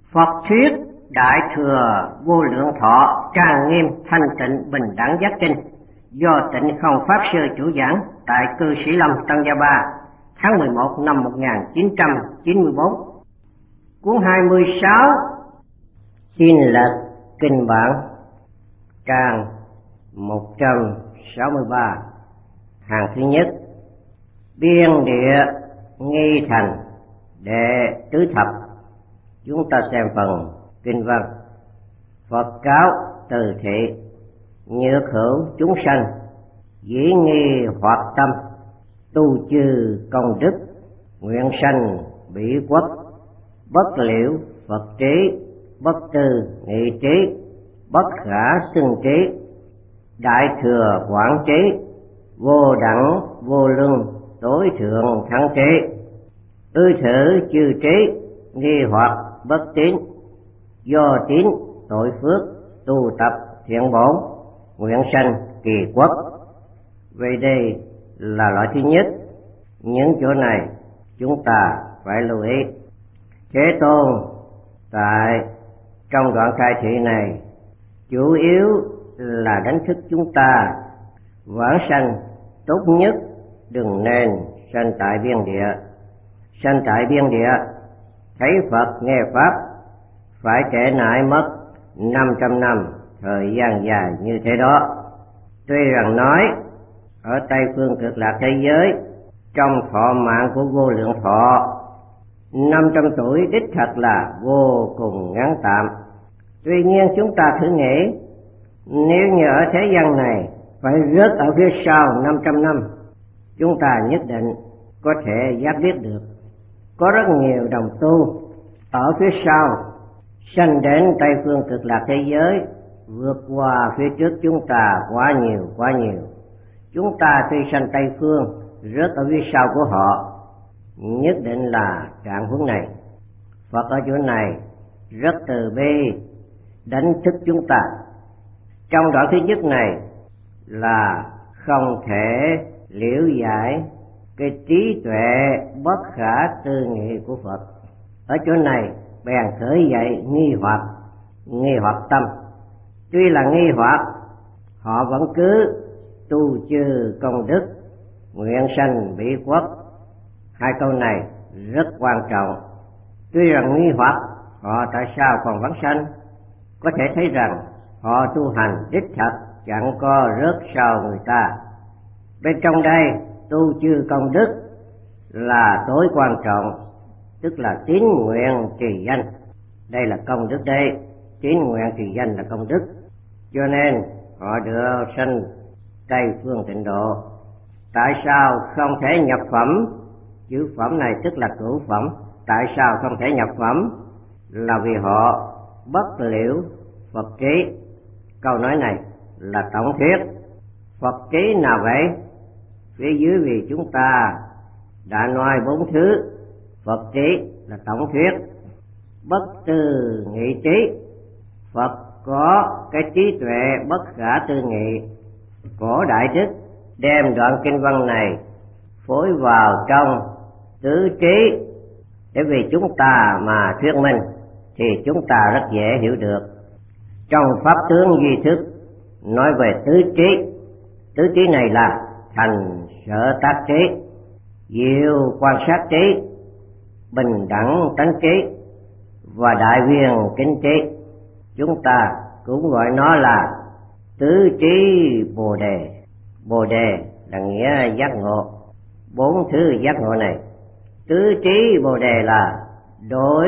Phật thuyết Đại Thừa Vô Lượng Thọ trang nghiêm thanh tịnh bình đẳng giác kinh do Tịnh Không Pháp Sư chủ giảng tại Cư Sĩ Lâm Tân Gia Ba tháng 11 năm 1994. Cuốn 26 xin lật kinh bản trang 163, hàng thứ nhất. Biên địa nghi thành đệ tứ thập. Chúng ta xem phần kinh văn. Phật cáo từ thị, nhược hữu chúng sanh, dĩ nghi hoạt tâm, tu chư công đức, nguyện sanh bỉ quốc, bất liễu Phật trí, bất tư nghị trí, bất khả xưng trí, đại thừa quảng trí, vô đẳng vô luân, tối thượng thắng trí, ư thử chư trí, nghi hoặc bất tín, do tín tội phước, tu tập thiện bổn, nguyện sanh kỳ quốc. Vậy đây là loại thứ nhất. Những chỗ này chúng ta phải lưu ý. Thế Tôn tại trong đoạn khai thị này chủ yếu là đánh thức chúng ta vãng sanh tốt nhất đừng nên sanh tại biên địa. Sanh tại biên địa thấy Phật nghe Pháp phải trễ nải mất 500 năm thời gian dài như thế đó. Tuy rằng nói ở Tây phương cực lạc thế giới trong thọ mạng của vô lượng thọ 500 tuổi đích thật là vô cùng ngắn tạm. Tuy nhiên chúng ta thử nghĩ, nếu như ở thế gian này phải rớt ở phía sau 500 năm, chúng ta nhất định có thể giác biết được. Có rất nhiều đồng tu ở phía sau sanh đến Tây phương cực lạc thế giới, vượt qua phía trước chúng ta quá nhiều. Chúng ta tuy sanh Tây phương rớt ở phía sau của họ, nhất định là trạng huống này. Phật ở chỗ này rất từ bi đánh thức chúng ta. Trong đoạn thứ nhất này là không thể liễu giải cái trí tuệ bất khả tư nghị của Phật. Ở chỗ này bèn khởi dậy nghi hoặc tâm. Tuy là nghi hoặc, họ vẫn cứ tu chư công đức, nguyện sanh bỉ quốc. Hai câu này rất quan trọng. Tuy rằng nghi hoặc, họ tại sao còn vãng sanh? Có thể thấy rằng họ tu hành đích thật chẳng có rớt sau người ta. Bên trong đây tu chư công đức là tối quan trọng, tức là tín nguyện trì danh. Đây là công đức đây, tín nguyện trì danh là công đức. Cho nên họ được sanh Tây phương tịnh độ. Tại sao không thể nhập phẩm? Chữ phẩm này tức là cửu phẩm. Tại sao không thể nhập phẩm? Là vì họ bất liễu Phật trí. Câu nói này là tổng thuyết. Phật trí nào vậy? Phía dưới vì chúng ta đã nói 4 thứ. Phật trí là tổng thuyết. Bất tư nghị trí, Phật có cái trí tuệ bất khả tư nghị. Cổ Đại Đức đem đoạn kinh văn này phối vào trong tứ trí để vì chúng ta mà thuyết minh thì chúng ta rất dễ hiểu được. Trong pháp tướng duy thức nói về tứ trí. Tứ trí này là thành sở tác trí, diệu quan sát trí, bình đẳng tánh trí và đại viên kính trí. Chúng ta cũng gọi nó là tứ trí Bồ Đề. Bồ Đề là nghĩa giác ngộ. 4 thứ giác ngộ này, tứ trí Bồ Đề là đối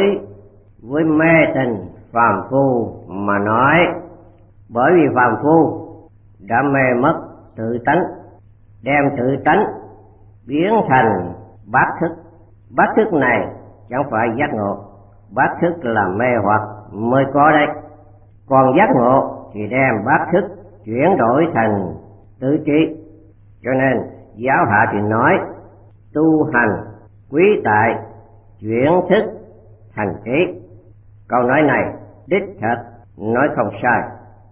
với mê tình phàm phu mà nói. Bởi vì phàm phu đã mê mất tự tánh, đem tự tánh biến thành bát thức. Bát thức này chẳng phải giác ngộ, bát thức là mê hoặc mới có đấy. Còn giác ngộ thì đem bát thức chuyển đổi thành tứ trí. Cho nên giáo hạ thì nói tu hành quý tại chuyển thức thành trí. Câu nói này đích thật nói không sai.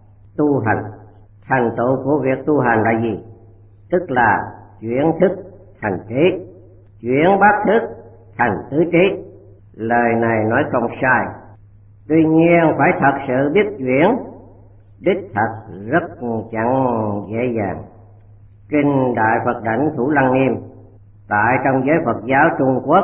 Tu hành, thành tựu của việc tu hành là gì? Tức là chuyển thức thành trí, chuyển bát thức thành tứ trí. Lời này nói không sai. Tuy nhiên phải thật sự biết chuyển, đích thật rất chẳng dễ dàng. Kinh Đại Phật Đảnh Thủ Lăng Nghiêm tại trong giới Phật giáo Trung Quốc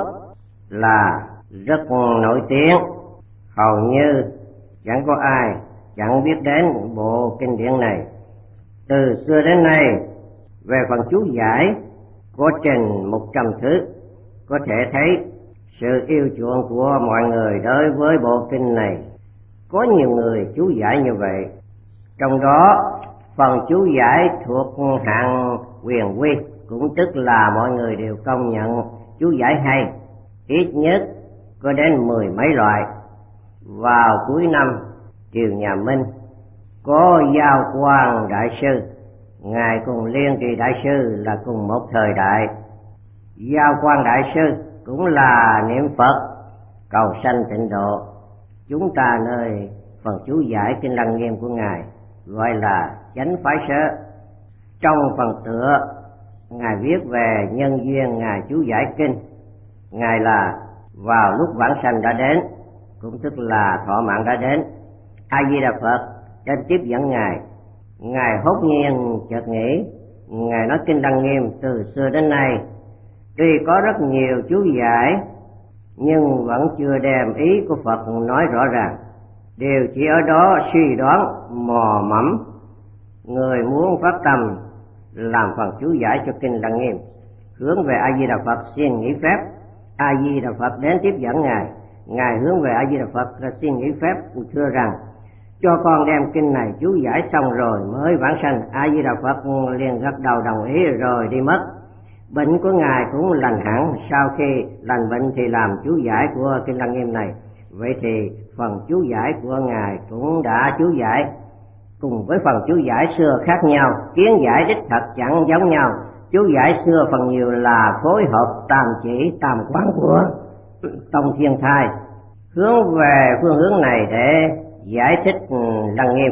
là rất nổi tiếng, hầu như chẳng có ai chẳng biết đến bộ kinh điển này. Từ xưa đến nay, về phần chú giải có trên 100 thứ, có thể thấy sự yêu chuộng của mọi người đối với bộ kinh này. Có nhiều người chú giải như vậy, trong đó phần chú giải thuộc hạng quyền quy, cũng tức là mọi người đều công nhận chú giải hay, ít nhất có đến 10 mấy loại. Vào cuối năm triều nhà Minh, có Giao Quang Đại Sư, ngài cùng Liên Trì Đại Sư là cùng một thời đại. Giao Quang Đại Sư cũng là niệm Phật cầu sanh tịnh độ. Chúng ta nơi phần chú giải Kinh Lăng Nghiêm của ngài gọi là Chánh Phái Sớ. Trong phần tựa, ngài viết về nhân duyên ngài chú giải kinh. Ngài là vào lúc vãng sanh đã đến, cũng tức là thọ mạng đã đến, A Di Đà Phật đến tiếp dẫn ngài. Ngài hốt nhiên chợt nghĩ, ngài nói Kinh Lăng Nghiêm từ xưa đến nay tuy có rất nhiều chú giải, nhưng vẫn chưa đem ý của Phật nói rõ ràng, đều chỉ ở đó suy đoán mò mẫm. Người muốn phát tâm làm phần chú giải cho Kinh Lăng Nghiêm, hướng về A Di Đà Phật xin nghỉ phép, A Di Đà Phật đến tiếp dẫn ngài. Ngài hướng về A Di Đà Phật xin nghỉ phép, thưa rằng cho con đem kinh này chú giải xong rồi mới vãng sanh. A Di Đà Phật liền gật đầu đồng ý rồi đi mất. Bệnh của ngài cũng lành hẳn. Sau khi lành bệnh thì làm chú giải của Kinh Lăng Nghiêm này. Vậy thì phần chú giải của ngài cũng đã chú giải. Cùng với phần chú giải xưa khác nhau, kiến giải đích thật chẳng giống nhau. Chú giải xưa phần nhiều là phối hợp tam chỉ tam quán của Tông Thiên Thai, hướng về phương hướng này để giải thích Lăng Nghiêm.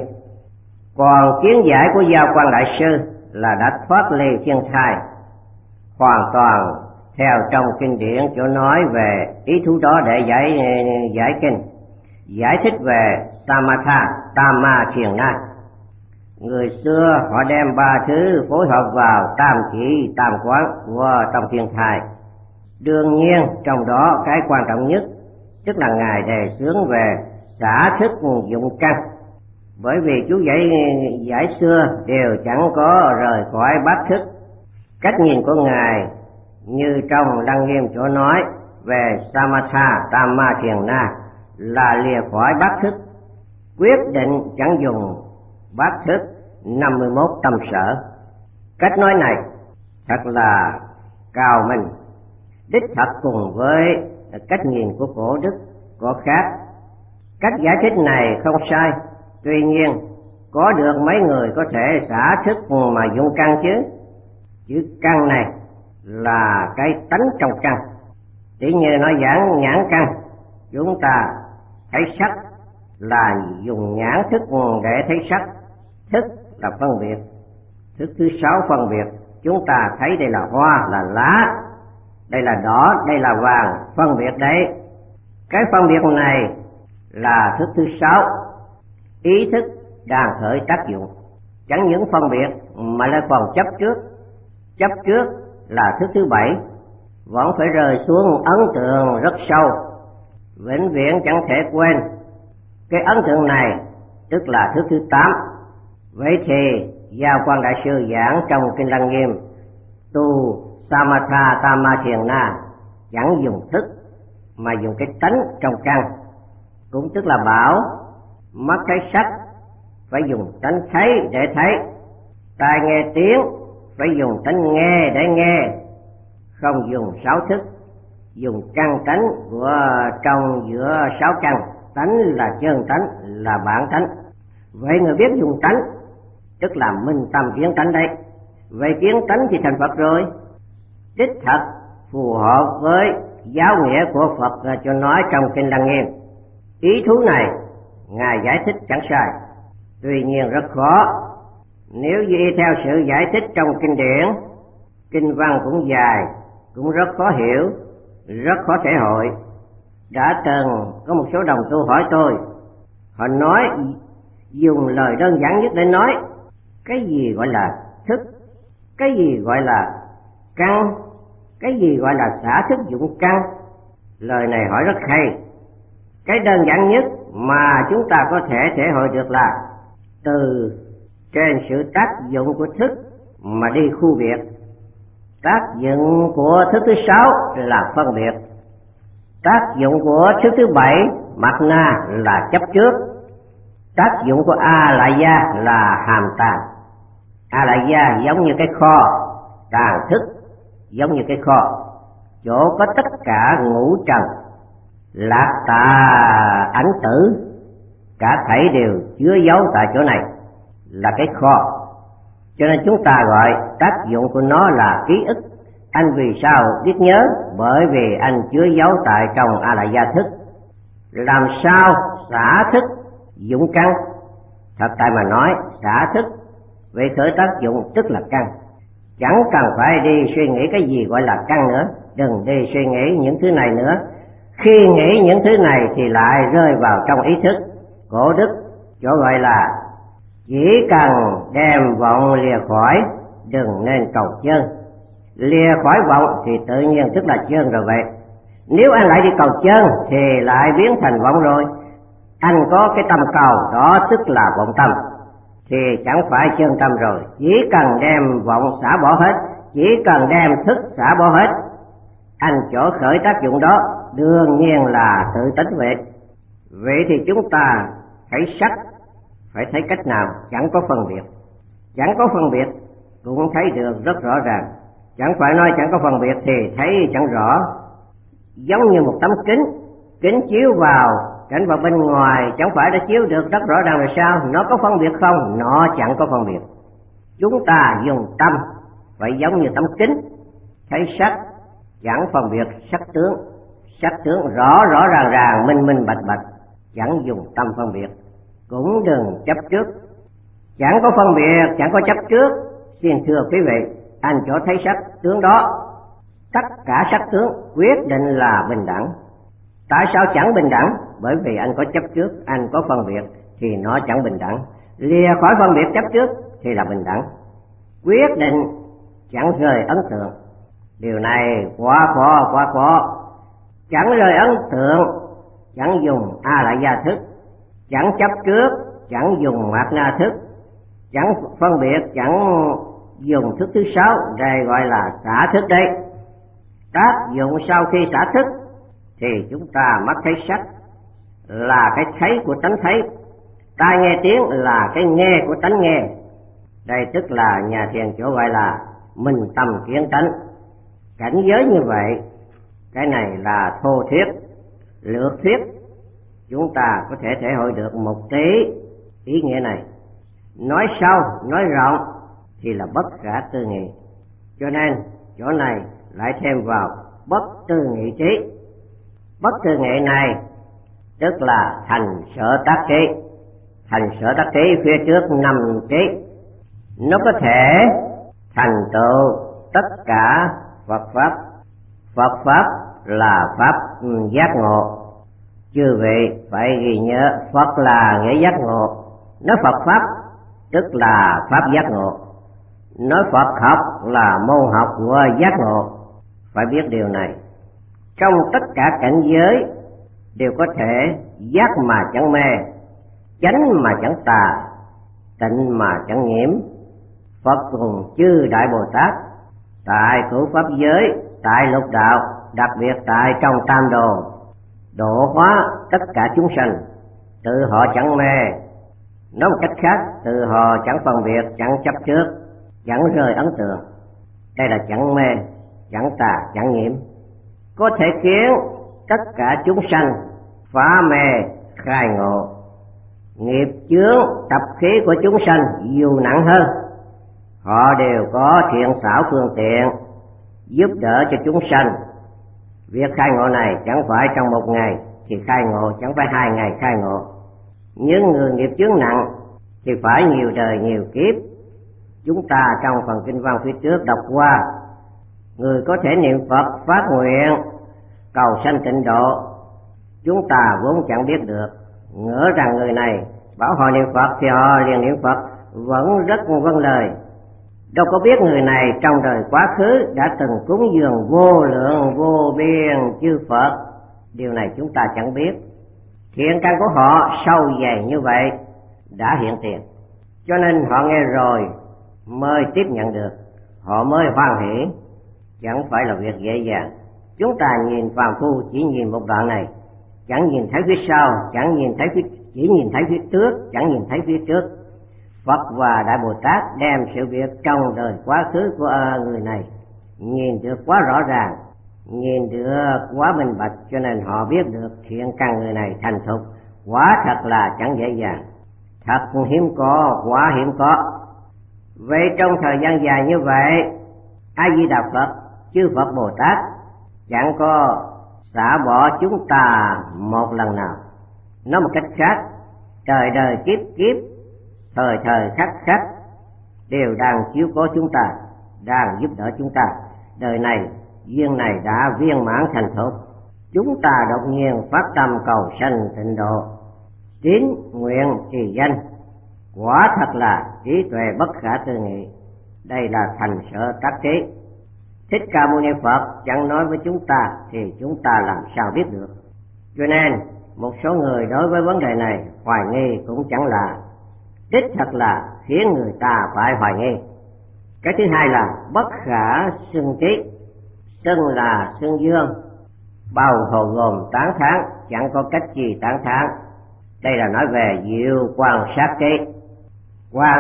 Còn kiến giải của Giao Quang Đại Sư là đã thoát ly thiên thai, hoàn toàn theo trong kinh điển chỗ nói về ý thú đó để giải kinh, giải thích về Samatha, Tama, Thiền Na. Người xưa họ đem ba thứ phối hợp vào tam chỉ tam quán của Tông Thiên Thai. Đương nhiên trong đó cái quan trọng nhất tức là ngài đề xướng về xả thức dụng căn, bởi vì chú giải xưa đều chẳng có rời khỏi bát thức. Cách nhìn của ngài như trong Lăng Nghiêm chỗ nói về Samatha, Tama, Thiền Na là lìa khỏi bát thức, quyết định chẳng dùng bát thức 51 tâm sở. Cách nói này thật là cao minh, đích thật cùng với cách nhìn của cổ đức có khác. Cách giải thích này không sai, tuy nhiên có được mấy người có thể xả thức mà dụng căn chứ? Chữ căn này là cái tánh trong căn. Chỉ như nói giảng nhãn căn, chúng ta thấy sắc là dùng nhãn thức để thấy sắc. Thức là phân biệt. Thức thứ 6 phân biệt. Chúng ta thấy đây là hoa, là lá, đây là đỏ, đây là vàng, phân biệt đấy. Cái phân biệt này là thức thứ 6. Ý thức đang khởi tác dụng, chẳng những phân biệt mà lại còn chấp trước. Chấp trước là thức thứ 7, vẫn phải rơi xuống ấn tượng rất sâu, vĩnh viễn chẳng thể quên. Cái ấn tượng này tức là thức thứ 8. Vậy thì Giao Quang Đại Sư giảng trong Kinh Lăng Nghiêm tu Samatha, Tama, Thiền Na chẳng dùng thức mà dùng cái tánh trong căn, cũng tức là bảo mắt thấy sắc phải dùng tánh thấy để thấy, tai nghe tiếng phải dùng tánh nghe để nghe, không dùng 6 thức, dùng căn tánh của trong giữa 6 căn. Tánh là chân tánh, là bản tánh. Vậy người biết dùng tánh tức là minh tâm kiến tánh đấy. Vậy kiến tánh thì thành Phật rồi. Đích thật phù hợp với giáo nghĩa của Phật cho nói trong Kinh Lăng Nghiêm. Ý thú này ngài giải thích chẳng sai, tuy nhiên rất khó. Nếu như theo sự giải thích trong kinh điển, kinh văn cũng dài, cũng rất khó hiểu, rất khó thể hội. Đã từng có một số đồng tu hỏi tôi, Họ nói, dùng lời đơn giản nhất để nói cái gì gọi là thức, cái gì gọi là căn, cái gì gọi là xả thức dụng căn. Lời này hỏi rất hay. Cái đơn giản nhất mà chúng ta có thể thể hội được là từ trên sự tác dụng của thức mà đi khu biệt. Tác dụng của thức thứ 6 là phân biệt. Tác dụng của thức thứ 7 mạt na là chấp trước. Tác dụng của a lại gia là hàm tàn. A lại gia giống như cái kho, tàn thức giống như cái kho, chỗ có tất cả ngũ trần, lạc tà ảnh tử, cả thảy đều chứa giấu tại chỗ này, là cái kho. Cho nên chúng ta gọi tác dụng của nó là ký ức. Anh vì sao biết nhớ? Bởi vì anh chứa giấu tại trong a lại gia thức. Làm sao xả thức dụng căn? Thật tại mà nói, xả thức về khởi tác dụng tức là căn. Chẳng cần phải đi suy nghĩ cái gì gọi là căn nữa. Đừng đi suy nghĩ những thứ này nữa. Khi nghĩ những thứ này thì lại rơi vào trong ý thức. Cổ đức chỗ gọi là chỉ cần đem vọng lìa khỏi, đừng nên cầu chân. Lìa khỏi vọng thì tự nhiên tức là chân rồi vậy. Nếu anh lại đi cầu chân thì lại biến thành vọng rồi. Anh có cái tâm cầu đó tức là vọng tâm, thì chẳng phải chân tâm rồi. Chỉ cần đem vọng xả bỏ hết, chỉ cần đem thức xả bỏ hết, anh chỗ khởi tác dụng đó đương nhiên là tự tính vậy. Vậy thì chúng ta thấy sắc phải thấy cách nào? Chẳng có phân biệt. Chẳng có phân biệt cũng thấy được rất rõ ràng. Chẳng phải nói chẳng có phân biệt thì thấy chẳng rõ. Giống như một tấm kính, kính chiếu vào cảnh vật bên ngoài chẳng phải đã chiếu được rất rõ ràng rồi sao? Nó có phân biệt không? Nó chẳng có phân biệt. Chúng ta dùng tâm phải giống như tấm kính, thấy sắc chẳng phân biệt sắc tướng rõ rõ ràng ràng, minh minh bạch bạch, chẳng dùng tâm phân biệt. Cũng đừng chấp trước. Chẳng có phân biệt, chẳng có chấp trước. Xin thưa quý vị, anh chỗ thấy sắc tướng đó, tất cả sắc tướng quyết định là bình đẳng. Tại sao chẳng bình đẳng? Bởi vì anh có chấp trước, anh có phân biệt thì nó chẳng bình đẳng. Lìa khỏi phân biệt chấp trước thì là bình đẳng. Quyết định chẳng rời ấn tượng. Điều này quá khó. Chẳng rời ấn tượng, chẳng dùng a lại gia thức, chẳng chấp trước, chẳng dùng mạt na thức, chẳng phân biệt, chẳng dùng thức thứ 6, đây gọi là xả thức đấy. Tác dụng sau khi xả thức thì chúng ta mắt thấy sắc là cái thấy của tánh thấy, tai nghe tiếng là cái nghe của tánh nghe. Đây tức là nhà thiền chỗ gọi là minh tâm kiến tánh. Cảnh giới như vậy, cái này là thô thuyết, lược thuyết. Chúng ta có thể thể hội được một tí ý nghĩa này. Nói sâu, nói rộng thì là bất khả tư nghị. Cho nên chỗ này lại thêm vào bất tư nghị trí. Bất tư nghị này tức là thành sở tác trí. Thành sở tác trí phía trước 5 trí. Nó có thể thành tựu tất cả Phật Pháp. Phật Pháp là Pháp giác ngộ. Chư vị phải ghi nhớ, Phật là nghĩa giác ngộ. Nói Phật Pháp tức là Pháp giác ngộ. Nói Phật học là môn học của giác ngộ. Phải biết điều này. Trong tất cả cảnh giới đều có thể giác mà chẳng mê, chánh mà chẳng tà, tịnh mà chẳng nhiễm. Phật cùng chư Đại Bồ Tát tại cửu pháp giới, tại lục đạo, đặc biệt tại trong tam đồ, độ hóa tất cả chúng sanh. Tự họ chẳng mê, nói một cách khác, tự họ chẳng phân biệt, chẳng chấp trước, chẳng rơi ấn tượng. Đây là chẳng mê, chẳng tà, chẳng nhiễm. Có thể khiến tất cả chúng sanh phá mê khai ngộ. Nghiệp chướng tập khí của chúng sanh dù nặng hơn, họ đều có thiện xảo phương tiện giúp đỡ cho chúng sanh. Việc khai ngộ này chẳng phải trong một ngày thì khai ngộ, chẳng phải 2 ngày khai ngộ. Những người nghiệp chướng nặng thì phải nhiều đời nhiều kiếp. Chúng ta trong phần kinh văn phía trước đọc qua, người có thể niệm Phật phát nguyện cầu sanh tịnh độ, chúng ta vốn chẳng biết được. ngỡ rằng người này bảo họ niệm Phật thì họ liền niệm Phật, vẫn rất vâng lời. Đâu có biết người này trong đời quá khứ đã từng cúng dường vô lượng vô biên chư Phật. Điều này chúng ta chẳng biết. Thiện căn của họ sâu dày như vậy đã hiện tiền, cho nên họ nghe rồi mới tiếp nhận được, họ mới hoan hỷ. Chẳng phải là việc dễ dàng. Chúng ta nhìn phàm phu chỉ nhìn một đoạn này, chẳng nhìn thấy phía sau, chỉ nhìn thấy phía trước, chẳng nhìn thấy phía trước. Phật và Đại Bồ Tát đem sự việc trong đời quá khứ của người này nhìn được quá rõ ràng, nhìn được quá minh bạch, cho nên họ biết được thiện căn người này thành thục. Quả thật là chẳng dễ dàng, thật hiếm có, quá hiếm có. Vậy trong thời gian dài như vậy, A Di Đà Phật, chư Phật Bồ Tát chẳng có xả bỏ chúng ta một lần nào. Nói một cách khác, đời đời kiếp kiếp, thời thời khắc khắc đều đang chiếu cố chúng ta, đang giúp đỡ chúng ta. Đời này duyên này đã viên mãn thành thục, chúng ta đột nhiên phát tâm cầu sanh tịnh độ, tín nguyện trì danh, quả thật là trí tuệ bất khả tư nghị. Đây là thành sở tác trí. Thích Ca Mâu Ni Phật chẳng nói với chúng ta thì chúng ta làm sao biết được. Cho nên một số người đối với vấn đề này hoài nghi cũng chẳng là, đích thật là khiến người ta phải hoài nghi. Cái thứ hai là bất khả xưng trí. Xưng là xưng dương, bao hồ gồm tán thán, chẳng có cách gì tán thán. Đây là nói về diệu quan sát trí. Quan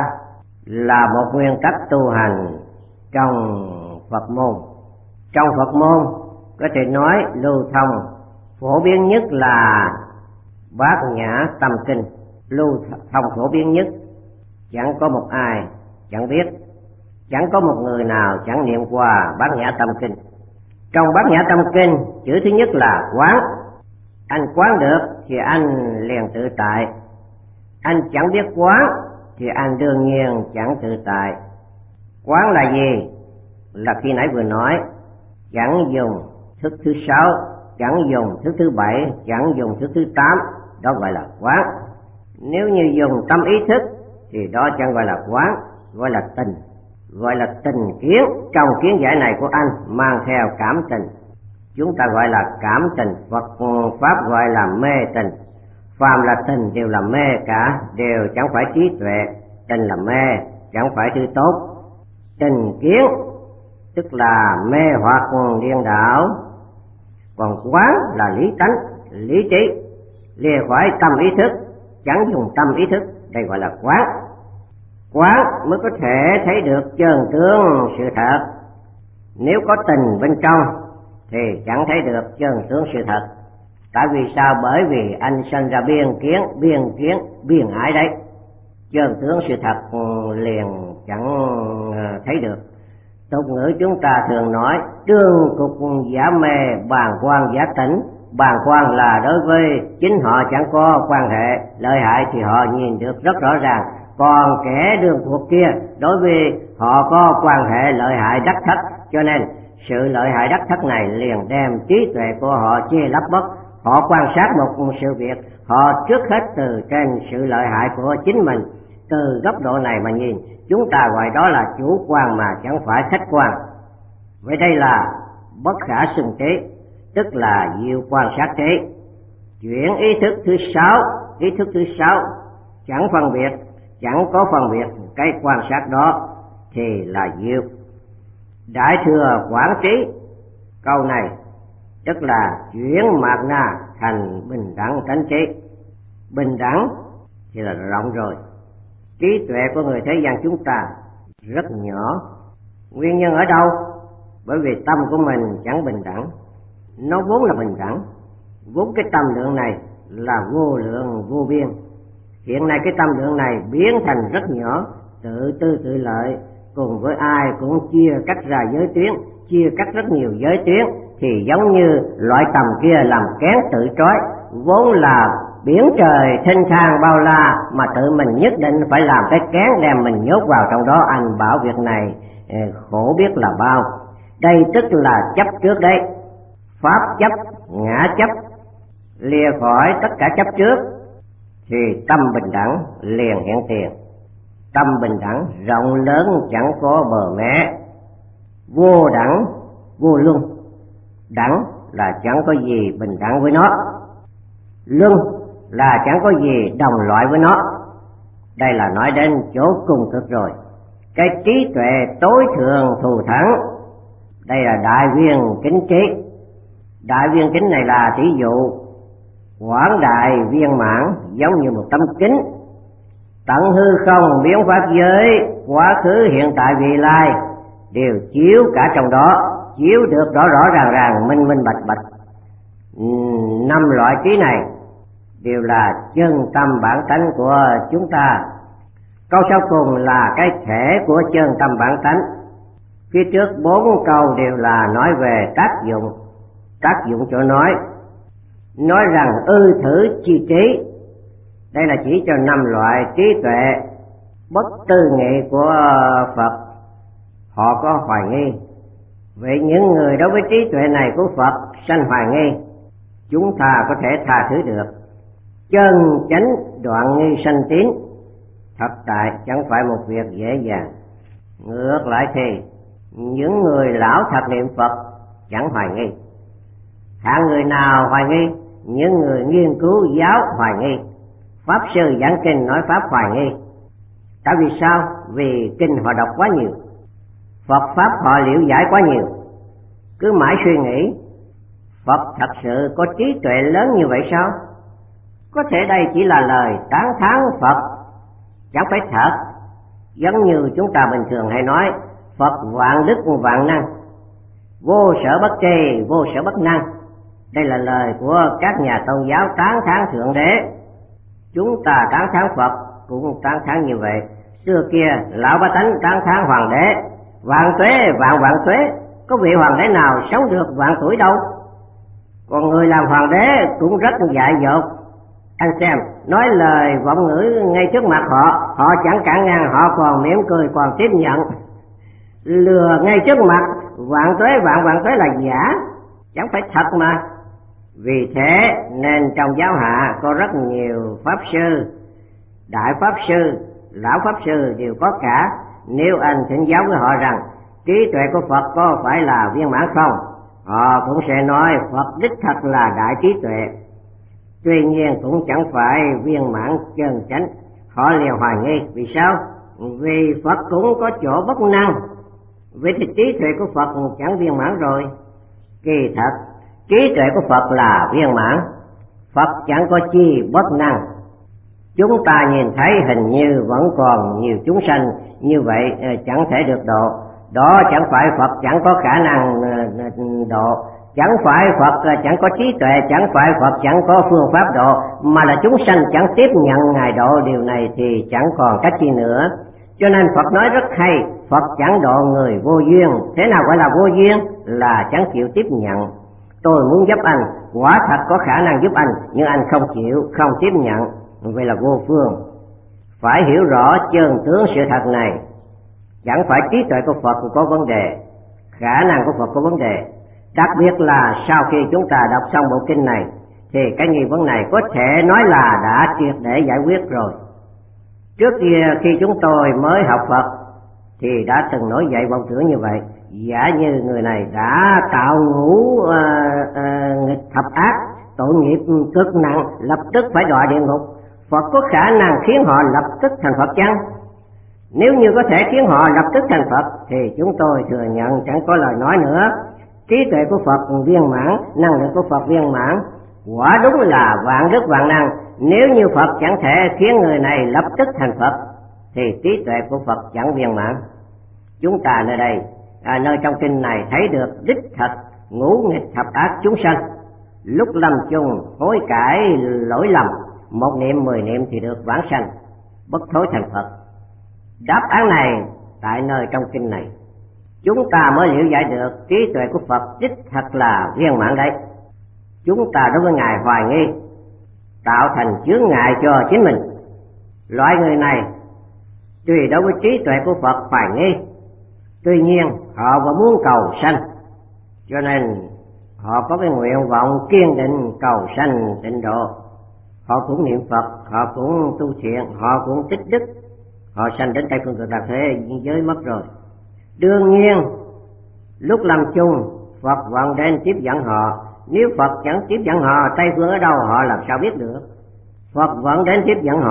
là một nguyên tắc tu hành trong Phật môn. Trong Phật môn có thể nói lưu thông phổ biến nhất là Bát Nhã Tâm Kinh. Lưu thông phổ biến nhất, chẳng có một ai chẳng biết, chẳng có một người nào chẳng niệm qua Bát Nhã Tâm Kinh. Trong Bát Nhã Tâm Kinh, chữ thứ nhất là quán. Anh quán được thì anh liền tự tại, anh chẳng biết quán thì anh đương nhiên chẳng tự tại. Quán là gì? Là khi nãy vừa nói, chẳng dùng thức thứ 6, chẳng dùng thức thứ 7, chẳng dùng thức thứ 8, đó gọi là quán. Nếu như dùng tâm ý thức thì đó chẳng gọi là quán, gọi là tình, gọi là tình kiến. Trong kiến giải này của anh mang theo cảm tình, chúng ta gọi là cảm tình. Phật Pháp gọi là mê tình. Phàm là tình đều là mê cả, đều chẳng phải trí tuệ. Tình là mê, chẳng phải thứ tốt. Tình kiến tức là mê hoặc điên đảo. Còn quán là lý tánh, lý trí, lìa khỏi tâm ý thức, chẳng dùng tâm ý thức, đây gọi là quán. Quán mới có thể thấy được chân tướng sự thật. Nếu có tình bên trong thì chẳng thấy được chân tướng sự thật. Tại vì sao? Bởi vì anh sinh ra biên ái đấy. Chân tướng sự thật liền chẳng thấy được. Tục ngữ chúng ta thường nói trương cục giả mê, bàng quan giả tỉnh. Bàng quan là đối với chính họ chẳng có quan hệ lợi hại thì họ nhìn được rất rõ ràng, còn kẻ đường thuộc kia đối với họ có quan hệ lợi hại đắc thất, cho nên sự lợi hại đắc thất này liền đem trí tuệ của họ che lấp mất. Họ quan sát một sự việc, họ trước hết từ trên sự lợi hại của chính mình, từ góc độ này mà nhìn, chúng ta gọi đó là chủ quan mà chẳng phải khách quan. Vậy đây là bất khả xưng trí, tức là diệu quan sát trí. Chuyển ý thức thứ 6, ý thức thứ 6 chẳng phân biệt, chẳng có phân biệt cái quan sát đó thì là diệu. Đại thừa quán trí, câu này tức là chuyển mạt na thành bình đẳng tánh trí. Bình đẳng thì là rộng rồi. Trí tuệ của người thế gian chúng ta rất nhỏ. Nguyên nhân ở đâu? Bởi vì tâm của mình chẳng bình đẳng. Nó vốn là bình đẳng, vốn cái tâm lượng này là vô lượng vô biên. Hiện nay cái tâm lượng này biến thành rất nhỏ, tự tư tự lợi, cùng với ai cũng chia cắt ra giới tuyến, chia cắt rất nhiều giới tuyến, thì giống như loại tầm kia làm kén tự trói, vốn là biển trời thênh thang bao la mà tự mình nhất định phải làm cái kén đem mình nhốt vào trong đó. Anh bảo việc này khổ biết là bao. Đây tức là chấp trước đấy. Pháp chấp, ngã chấp, lìa khỏi tất cả chấp trước thì tâm bình đẳng liền hiện tiền. Tâm bình đẳng rộng lớn chẳng có bờ mé, vô đẳng vô luân. Đẳng là chẳng có gì bình đẳng với nó, luân là chẳng có gì đồng loại với nó. Đây là nói đến chỗ cùng cực rồi. Cái trí tuệ tối thượng thù thắng, đây là đại viên kính trí. Đại viên kính này là thí dụ, quảng đại viên mãn giống như một tấm kính, tận hư không biến pháp giới, quá khứ hiện tại vị lai đều chiếu cả trong đó, chiếu được rõ rõ ràng, minh minh bạch bạch. 5 loại trí này đều là chân tâm bản tánh của chúng ta. Câu sau cùng là cái thể của chân tâm bản tánh. Phía trước 4 câu đều là nói về tác dụng. Tác dụng chỗ nói rằng ư thử chi trí, đây là chỉ cho 5 loại trí tuệ bất tư nghị của Phật. Họ có hoài nghi. Vậy những người đối với trí tuệ này của Phật sanh hoài nghi, chúng ta có thể tha thứ được. Chân chánh đoạn nghi sanh tín, thật tại chẳng phải một việc dễ dàng. Ngược lại thì những người lão thật niệm Phật chẳng hoài nghi. Hạng người nào hoài nghi? Những người nghiên cứu giáo hoài nghi. Pháp sư giảng kinh nói pháp hoài nghi. Tại vì sao? Vì kinh họ đọc quá nhiều, Phật pháp họ liễu giải quá nhiều, cứ mãi suy nghĩ Phật thật sự có trí tuệ lớn như vậy sao? Có thể đây chỉ là lời tán thán Phật, chẳng phải thật. Giống như chúng ta bình thường hay nói Phật vạn đức vạn năng, vô sở bất tri vô sở bất năng. Đây là lời của các nhà tôn giáo tán thán Thượng Đế. Chúng ta tán thán Phật cũng tán thán như vậy. Xưa kia lão bá tánh tán thán Hoàng đế, vạn tuế vạn tuế, có vị hoàng đế nào sống được vạn tuổi đâu. Còn người làm hoàng đế cũng rất dại dột. Anh xem, nói lời vọng ngữ ngay trước mặt họ, họ chẳng cản ngang, họ còn mỉm cười, còn tiếp nhận. Lừa ngay trước mặt, vạn tuế là giả, chẳng phải thật mà. Vì thế nên trong giáo hạ có rất nhiều pháp sư, đại pháp sư, lão pháp sư đều có cả. Nếu anh thỉnh giáo với họ rằng trí tuệ của Phật có phải là viên mãn không, họ cũng sẽ nói Phật đích thật là đại trí tuệ, tuy nhiên cũng chẳng phải viên mãn chân chánh. Họ liền hoài nghi. Vì sao? Vì Phật cũng có chỗ bất năng. Vậy thì trí tuệ của Phật chẳng viên mãn rồi. Kỳ thật trí tuệ của Phật là viên mãn, Phật chẳng có chi bất năng. Chúng ta nhìn thấy hình như vẫn còn nhiều chúng sanh như vậy chẳng thể được độ. Đó chẳng phải Phật chẳng có khả năng độ, chẳng phải Phật chẳng có trí tuệ, chẳng phải Phật chẳng có phương pháp độ, mà là chúng sanh chẳng tiếp nhận Ngài độ. Điều này thì chẳng còn cách chi nữa. Cho nên Phật nói rất hay, Phật chẳng độ người vô duyên. Thế nào gọi là vô duyên? Là chẳng chịu tiếp nhận. Tôi muốn giúp anh, quả thật có khả năng giúp anh, nhưng anh không chịu, không tiếp nhận, vậy là vô phương. Phải hiểu rõ chân tướng sự thật này. Chẳng phải trí tuệ của Phật có vấn đề, khả năng của Phật có vấn đề. Đặc biệt là sau khi chúng ta đọc xong bộ kinh này thì cái nghi vấn này có thể nói là đã triệt để giải quyết rồi. Trước kia khi chúng tôi mới học Phật thì đã từng nổi dậy vọng tưởng như vậy. Giả như người này đã tạo ngũ nghịch thập ác, tội nghiệp cực nặng, lập tức phải đọa địa ngục, Phật có khả năng khiến họ lập tức thành Phật chăng? Nếu như có thể khiến họ lập tức thành Phật thì chúng tôi thừa nhận chẳng có lời nói nữa. Trí tuệ của Phật viên mãn, năng lực của Phật viên mãn, quả đúng là vạn đức vạn năng. Nếu như Phật chẳng thể khiến người này lập tức thành Phật thì trí tuệ của Phật chẳng viên mãn. Chúng ta nơi đây nơi trong kinh này thấy được đích thật ngũ nghịch thập ác chúng sanh lúc lâm chung hối cải lỗi lầm, 1 niệm 10 niệm thì được vãng sanh, bất thối thành Phật. Đáp án này tại nơi trong kinh này chúng ta mới hiểu giải được trí tuệ của Phật đích thật là viên mãn đấy. Chúng ta đối với Ngài hoài nghi, tạo thành chướng ngại cho chính mình. Loại người này tuy đối với trí tuệ của Phật hoài nghi, tuy nhiên họ vẫn muốn cầu sanh, cho nên họ có cái nguyện vọng kiên định cầu sanh tịnh độ. họ cũng niệm Phật, họ cũng tu thiện, họ cũng tích đức, họ sanh đến Tây Phương Cực Lạc thế giới mất rồi. Đương nhiên lúc lâm chung Phật vận đến tiếp dẫn họ, nếu Phật chẳng tiếp dẫn họ, Tây Phương ở đâu họ làm sao biết được. Phật vận đến tiếp dẫn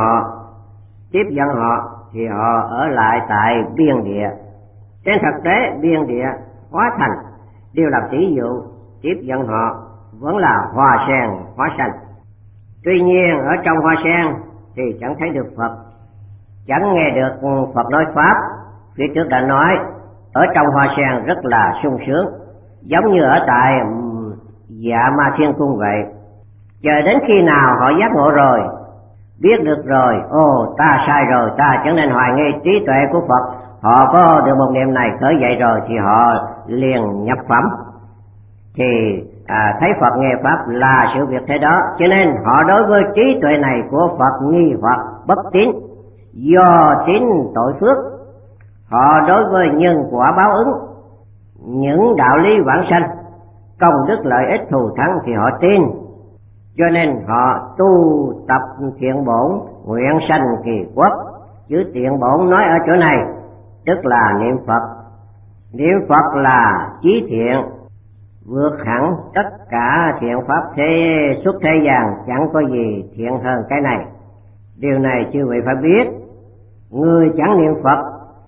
họ thì họ ở lại tại biên địa. Trên thực tế biên địa hóa thành đều làm tỷ dụ, tiếp dẫn họ vẫn là hoa sen hóa sanh. Tuy nhiên ở trong hoa sen thì chẳng thấy được Phật, chẳng nghe được Phật nói pháp. Phía trước đã nói ở trong hoa sen rất là sung sướng, giống như ở tại Dạ Ma Thiên Cung vậy. Chờ đến khi nào họ giác ngộ rồi, biết được rồi, ta sai rồi, ta trở nên hoài nghi trí tuệ của Phật, họ có được một niệm này khởi dậy rồi thì họ liền nhập phẩm. Thì thấy Phật nghe pháp là sự việc thế đó, cho nên họ đối với trí tuệ này của Phật nghi hoặc bất tín, do tín tội phước. Họ đối với nhân quả báo ứng, những đạo lý vãng sanh, công đức lợi ích thù thắng thì họ tin, cho nên họ tu tập thiện bổn, nguyện sanh kỳ quốc. Chữ thiện bổn nói ở chỗ này tức là niệm Phật. Niệm Phật là chí thiện, vượt hẳn tất cả thiện pháp thế xuất thế gian, chẳng có gì thiện hơn cái này. Điều này chư vị phải biết. Người chẳng niệm Phật,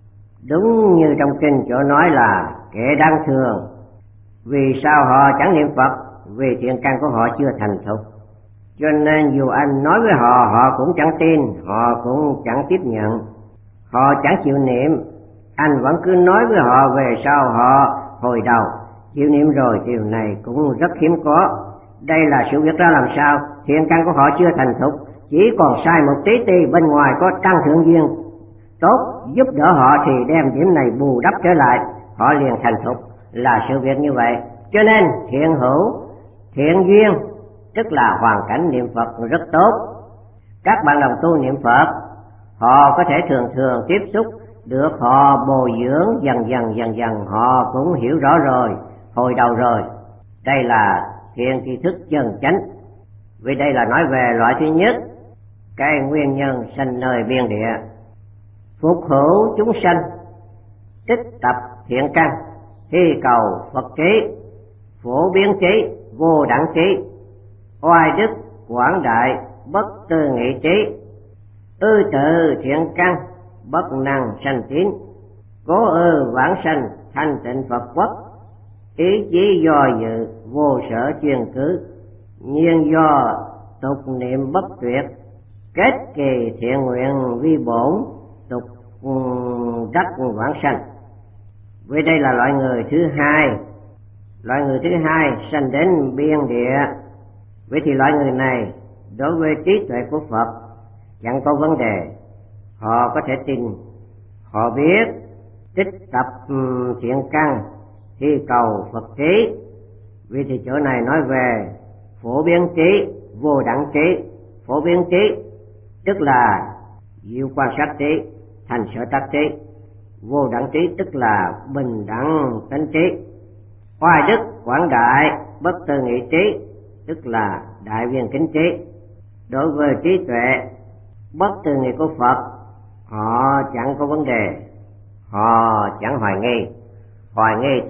đúng như trong kinh chỗ nói là kẻ đáng thương. Vì sao họ chẳng niệm Phật? Vì thiện căn của họ chưa thành thục, cho nên dù anh nói với họ, họ cũng chẳng tin, họ cũng chẳng tiếp nhận, họ chẳng chịu niệm. Anh vẫn cứ nói với họ, về sau họ hồi đầu chịu niệm rồi. Điều này cũng rất hiếm có. Đây là sự việc ra làm sao? Thiện căn của họ chưa thành thục, chỉ còn sai một tí ti, bên ngoài có tăng thượng duyên tốt giúp đỡ họ thì đem điểm này bù đắp trở lại, họ liền thành thục, là sự việc như vậy. Cho nên thiện hữu, thiện duyên tức là hoàn cảnh niệm Phật rất tốt. Các bạn đồng tu niệm Phật, họ có thể thường thường tiếp xúc được, họ bồi dưỡng dần dần họ cũng hiểu rõ rồi, hồi đầu rồi. Đây là thiện tri thức chân chánh. Vì đây là nói về loại thứ nhất, cái nguyên nhân sanh nơi biên địa. Phục hữu chúng sanh, tích tập thiện căn, thi cầu Phật trí, phổ biến trí, vô đẳng trí, oai đức quảng đại, bất tư nghị trí, ư tự thiện căn, bất năng sanh tín, cố ư vãng sanh, thanh tịnh Phật quốc, ý chí do dự, vô sở chuyên cứ, nhiên do tục niệm bất tuyệt, kết kỳ thiện nguyện vi bổn, tục đắc vãng sanh. Vì đây là loại người thứ hai. Loại người thứ hai sanh đến biên địa. Vậy thì loại người này đối với trí tuệ của Phật chẳng có vấn đề, họ có thể tin, họ biết tích tập thiện căn, thi cầu Phật trí. Vì thì chỗ này nói về phổ biến trí, vô đẳng trí. Phổ biến trí tức là diệu quan sát trí, thành sở tác trí. Vô đẳng trí tức là bình đẳng tánh trí. Oai đức quảng đại, bất tư nghị trí tức là đại viên kính trí. Đối với trí tuệ bất tư nghị của Phật, họ chẳng có vấn đề, họ chẳng hoài nghi. Hoài nghi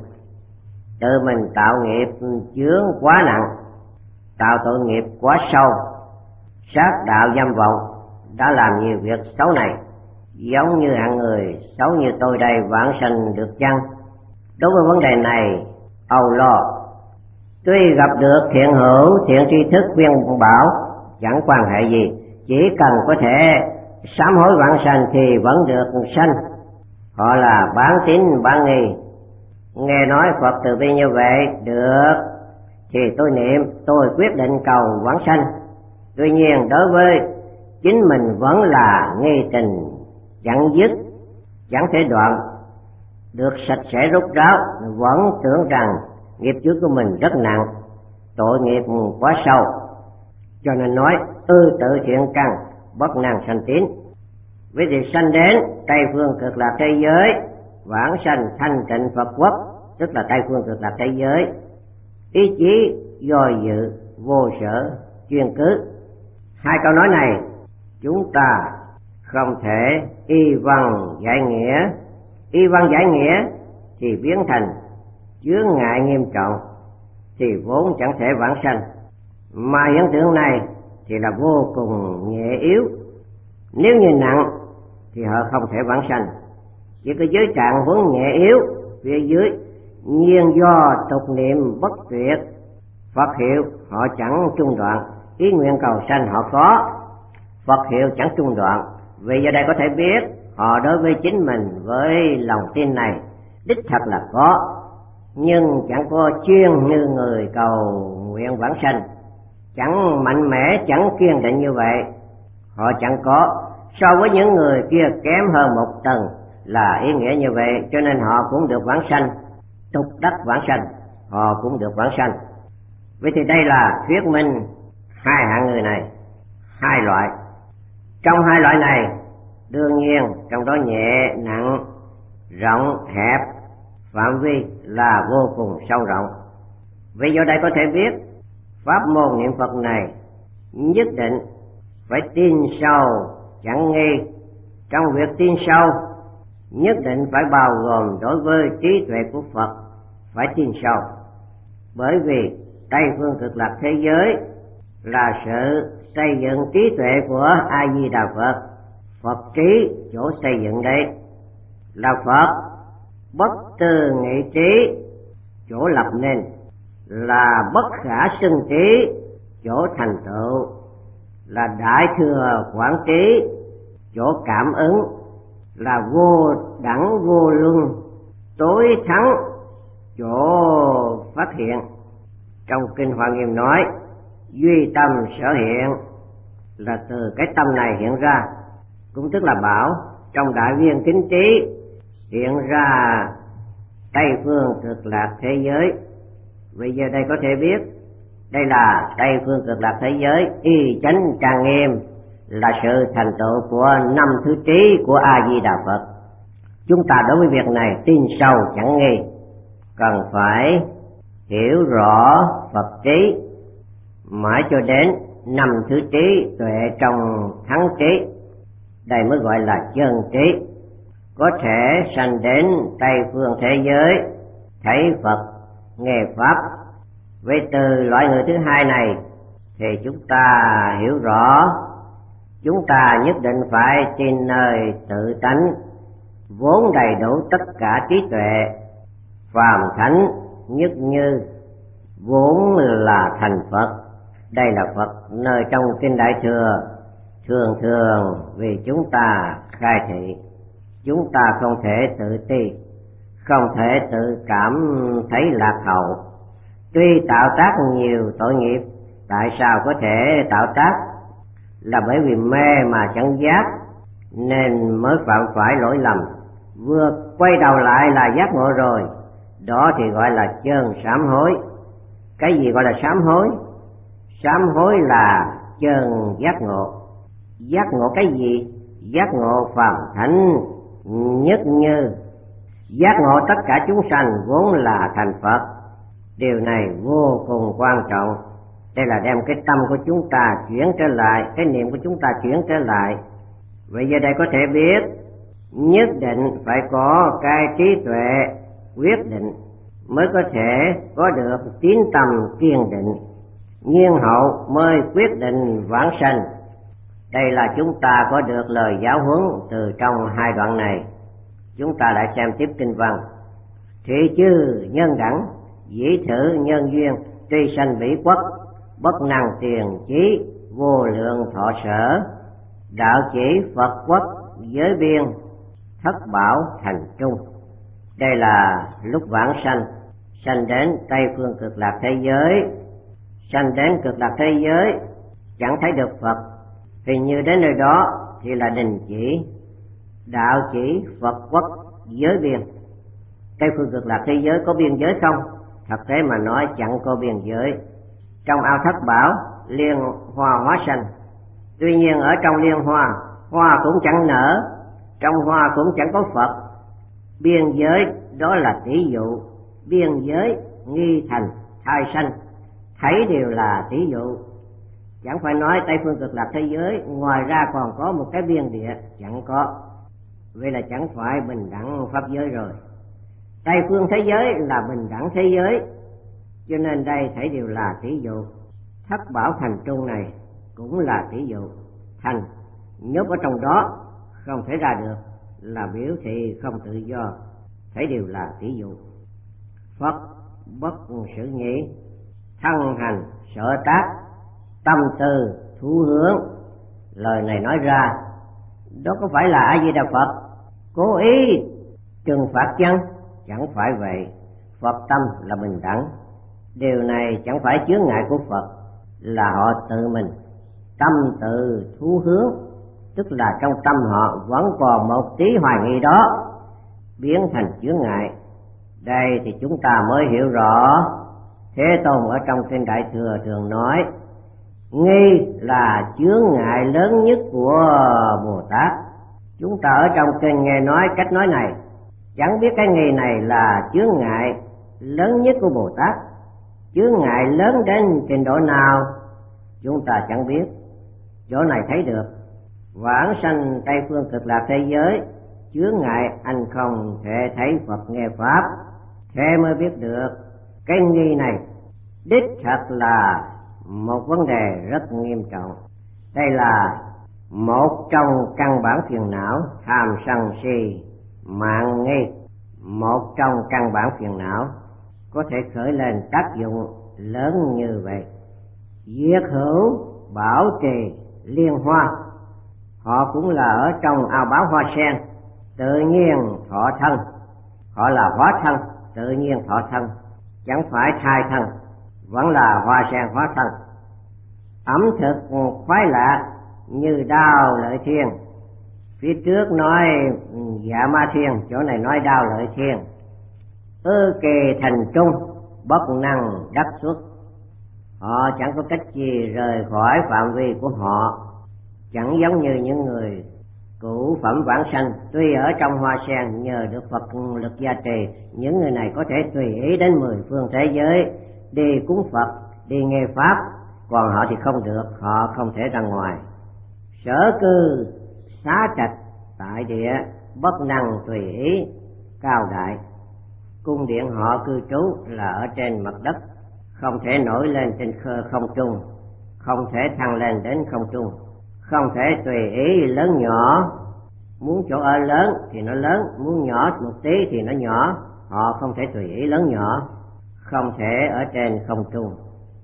tự mình tạo nghiệp chướng quá nặng, tạo tội nghiệp quá sâu, sát đạo dâm vọng, đã làm nhiều việc xấu này. Giống như hạng người xấu như tôi đây vãng sanh được chăng? Đối với vấn đề này âu lo. Tuy gặp được thiện hữu, thiện tri thức khuyên bảo chẳng quan hệ gì, chỉ cần có thể sám hối vãng sanh thì vẫn được sanh. Họ là bán tín bán nghi, nghe nói Phật từ bi như vậy được thì tôi niệm, tôi quyết định cầu vãng sanh. Tuy nhiên đối với chính mình vẫn là nghi tình chẳng dứt, chẳng thể đoạn được sạch sẽ rốt ráo, vẫn tưởng rằng nghiệp chướng của mình rất nặng, tội nghiệp quá sâu, cho nên nói ư tự thiện căn, bất năng sanh tín. Vì thì sanh đến Tây Phương Cực Lạc thế giới, vãng sanh thanh tịnh Phật quốc, tức là Tây Phương Cực Lạc thế giới. Ý chí do dự, vô sở chuyên cứ, Hai câu nói này chúng ta không thể y văn giải nghĩa. Y văn giải nghĩa thì biến thành chướng ngại nghiêm trọng, thì vốn chẳng thể vãng sanh. Mà hiện tượng này thì là vô cùng nhẹ yếu. Nếu như nặng thì họ không thể vãng sanh. Chỉ có giới trạng vốn nhẹ yếu phía dưới, nhiên do tục niệm bất tuyệt, Phật hiệu họ chẳng trung đoạn, ý nguyện cầu sanh họ có, Phật hiệu chẳng trung đoạn. Vì giờ đây có thể biết họ đối với chính mình với lòng tin này đích thật là có, nhưng chẳng có chuyên như người cầu nguyện vãng sanh, chẳng mạnh mẽ, chẳng kiên định như vậy. Họ chẳng có, so với những người kia kém hơn một tầng là ý nghĩa như vậy, cho nên họ cũng được vãng sanh, tục đắc vãng sanh, họ cũng được vãng sanh. Vậy thì đây là thuyết minh hai hạng người này, hai loại. Trong hai loại này, đương nhiên trong đó nhẹ nặng, rộng hẹp, phạm vi là vô cùng sâu rộng. Vì do đây có thể biết pháp môn niệm Phật này nhất định phải tin sâu chẳng nghi. Trong việc tin sâu nhất định phải bao gồm đối với trí tuệ của Phật phải tin sâu, bởi vì Tây phương cực lạc thế giới là sự xây dựng trí tuệ của A Di Đà Phật. Phật trí chỗ xây dựng đấy là Phật, bất tư nghị trí chỗ lập nên là bất khả xưng trí chỗ thành tựu, là đại thừa quảng trí chỗ cảm ứng, là vô đẳng vô luân tối thắng chỗ phát hiện. Trong kinh Hoa Nghiêm nói duy tâm sở hiện, là từ cái tâm này hiện ra, cũng tức là bảo trong đại viên kính trí hiện ra Tây phương cực lạc thế giới. Bây giờ đây có thể biết đây là Tây phương cực lạc thế giới y chánh trang nghiêm, là sự thành tựu của năm thứ trí của A Di Đà Phật. Chúng ta đối với việc này tin sâu chẳng nghi, cần phải hiểu rõ Phật trí mãi cho đến năm thứ trí tuệ trong thắng trí, đây mới gọi là chân trí. Có thể sanh đến Tây phương thế giới, thấy Phật, nghe Pháp. Với từ loại người thứ hai này thì chúng ta hiểu rõ, chúng ta nhất định phải tin nơi tự tánh vốn đầy đủ tất cả trí tuệ, phàm thánh nhất như vốn là thành Phật. Đây là Phật nơi trong kinh Đại Thừa thường thường vì chúng ta khai thị. Chúng ta không thể tự ti, không thể tự cảm thấy lạc hậu. Tuy tạo tác nhiều tội nghiệp, tại sao có thể tạo tác? Là bởi vì mê mà chẳng giác nên mới phạm phải lỗi lầm. Vừa quay đầu lại là giác ngộ rồi, đó thì gọi là chân sám hối. Cái gì gọi là sám hối? Sám hối là chân giác ngộ. Giác ngộ cái gì? Giác ngộ phàm thánh nhất như, giác ngộ tất cả chúng sanh vốn là thành Phật. Điều này vô cùng quan trọng. Đây là đem cái tâm của chúng ta chuyển trở lại, cái niệm của chúng ta chuyển trở lại. Vậy giờ đây có thể biết nhất định phải có cái trí tuệ quyết định mới có thể có được tín tâm kiên định, nhiên hậu mới quyết định vãng sanh. Đây là chúng ta có được lời giáo huấn từ trong hai đoạn này. Chúng ta lại xem tiếp kinh văn. Thị chư nhân đẳng, dĩ thử nhân duyên, tuy sanh bỉ quốc, bất năng tiền chí, vô lượng thọ sở, đạo chỉ Phật quốc, giới biên, thất bảo thành trung. Đây là lúc vãng sanh, sanh đến Tây phương cực lạc thế giới. Sanh đến cực lạc thế giới chẳng thấy được Phật, thì như đến nơi đó thì là đình chỉ, đạo chỉ Phật quốc, giới biên. Tây phương cực lạc thế giới có biên giới không? Thật tế mà nói chẳng có biên giới. Trong ao thất bảo liên hoa hóa sanh, tuy nhiên ở trong liên hoa, hoa cũng chẳng nở, trong hoa cũng chẳng có Phật. Biên giới đó là tỷ dụ, biên giới nghi thành thai sanh, thấy đều là tỷ dụ. Chẳng phải nói Tây phương cực lạc thế giới ngoài ra còn có một cái biên địa, chẳng có. Vậy là chẳng phải bình đẳng pháp giới rồi. Tây phương thế giới là bình đẳng thế giới, cho nên đây thảy đều là tỷ dụ. Thất bảo thành trung này cũng là tỷ dụ. Thành nhốt ở trong đó không thể ra được là biểu thị không tự do, thảy đều là tỷ dụ. Phật bất sự nhĩ, thân hành sở tác, tâm từ thú hướng. Lời này nói ra, đó có phải là A Di Đà Phật cố ý trừng phạt chăng? Chẳng phải vậy. Phật tâm là bình đẳng. Điều này chẳng phải chướng ngại của Phật, là họ tự mình tâm từ thú hướng, tức là trong tâm họ vẫn còn một tí hoài nghi đó, biến thành chướng ngại. Đây thì chúng ta mới hiểu rõ. Thế Tôn ở trong kinh Đại Thừa thường nói, nghi là chướng ngại lớn nhất của Bồ Tát. Chúng ta ở trong kinh nghe nói cách nói này, chẳng biết cái nghi này là chướng ngại lớn nhất của Bồ Tát. Chướng ngại lớn đến trình độ nào chúng ta chẳng biết. Chỗ này thấy được vãng sanh Tây phương cực lạc thế giới, chướng ngại anh không thể thấy Phật nghe Pháp, thế mới biết được cái nghi này đích thật là một vấn đề rất nghiêm trọng. Đây là một trong căn bản phiền não tham sân si mạng nghi. Một trong căn bản phiền não có thể khởi lên tác dụng lớn như vậy. Diệt hữu bảo trì liên hoa, họ cũng là ở trong ao báo hoa sen, tự nhiên thọ thân. Họ là hóa thân, tự nhiên thọ thân, chẳng phải thai thân, vẫn là hoa sen hóa thân. Ẩm thực khoái lạc như đao lợi thiên. Phía trước nói dạ ma thiên, chỗ này nói đao lợi thiên. Ư kỳ thành trung, bất năng đắc xuất. Họ chẳng có cách gì rời khỏi phạm vi của họ, chẳng giống như những người cửu phẩm vãng sanh. Tuy ở trong hoa sen nhờ được Phật lực gia trì, những người này có thể tùy ý đến 10 phương thế giới đi cúng Phật, đi nghe Pháp, còn họ thì không được, họ không thể ra ngoài. Sở cư xá trạch tại địa, bất năng tùy ý cao đại. Cung điện họ cư trú là ở trên mặt đất, không thể nổi lên trên không trung, không thể thăng lên đến không trung, không thể tùy ý lớn nhỏ. Muốn chỗ ở lớn thì nó lớn, muốn nhỏ một tí thì nó nhỏ. Họ không thể tùy ý lớn nhỏ, không thể ở trên không trung.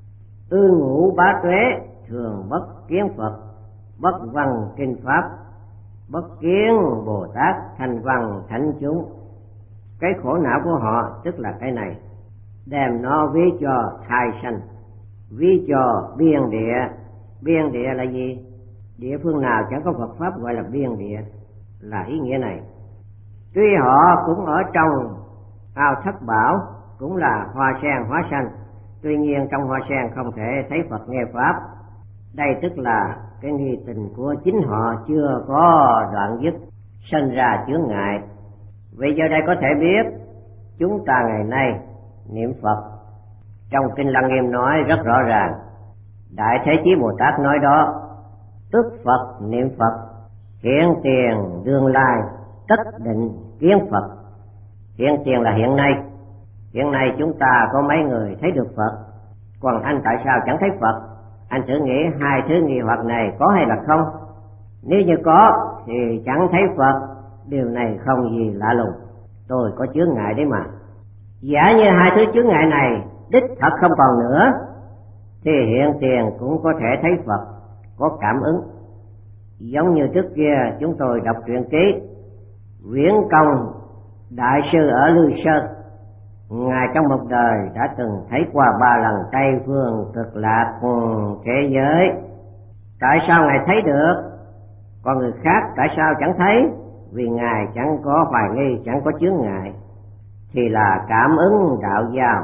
Ư ngũ bá tuế, thường bất kiến Phật, bất văn kinh Pháp, bất kiến Bồ Tát, thành văn thánh chúng. Cái khổ não của họ tức là cái này, đem nó ví cho thai sanh, ví cho biên địa. Biên địa là gì? Địa phương nào chẳng có Phật Pháp gọi là biên địa, là ý nghĩa này. Tuy họ cũng ở trong ao thất bảo, cũng là hoa sen hóa sanh, tuy nhiên trong hoa sen không thể thấy Phật nghe Pháp. Đây tức là cái nghi tình của chính họ chưa có đoạn dứt, sinh ra chướng ngại. Vì giờ đây có thể biết chúng ta ngày nay niệm Phật. Trong kinh Lăng Nghiêm nói rất rõ ràng, Đại Thế Chí Bồ Tát nói đó, tức Phật niệm Phật, hiện tiền đương lai, tất định kiến Phật. Hiện tiền là hiện nay. Hiện nay chúng ta có mấy người thấy được Phật, còn anh tại sao chẳng thấy Phật? Anh thử nghĩ hai thứ nghi hoặc này có hay là không? Nếu như có thì chẳng thấy Phật, điều này không gì lạ lùng. Tôi có chướng ngại đấy mà. Giả như hai thứ chướng ngại này đích thật không còn nữa, thì hiện tiền cũng có thể thấy Phật, có cảm ứng. Giống như trước kia chúng tôi đọc truyện ký Viễn Công đại sư ở Lư Sơn, ngài trong một đời đã từng thấy qua 3 lần Tây phương cực lạc thế giới. Tại sao ngài thấy được, còn người khác tại sao chẳng thấy? Vì ngài chẳng có hoài nghi, chẳng có chướng ngại, thì là cảm ứng đạo giao.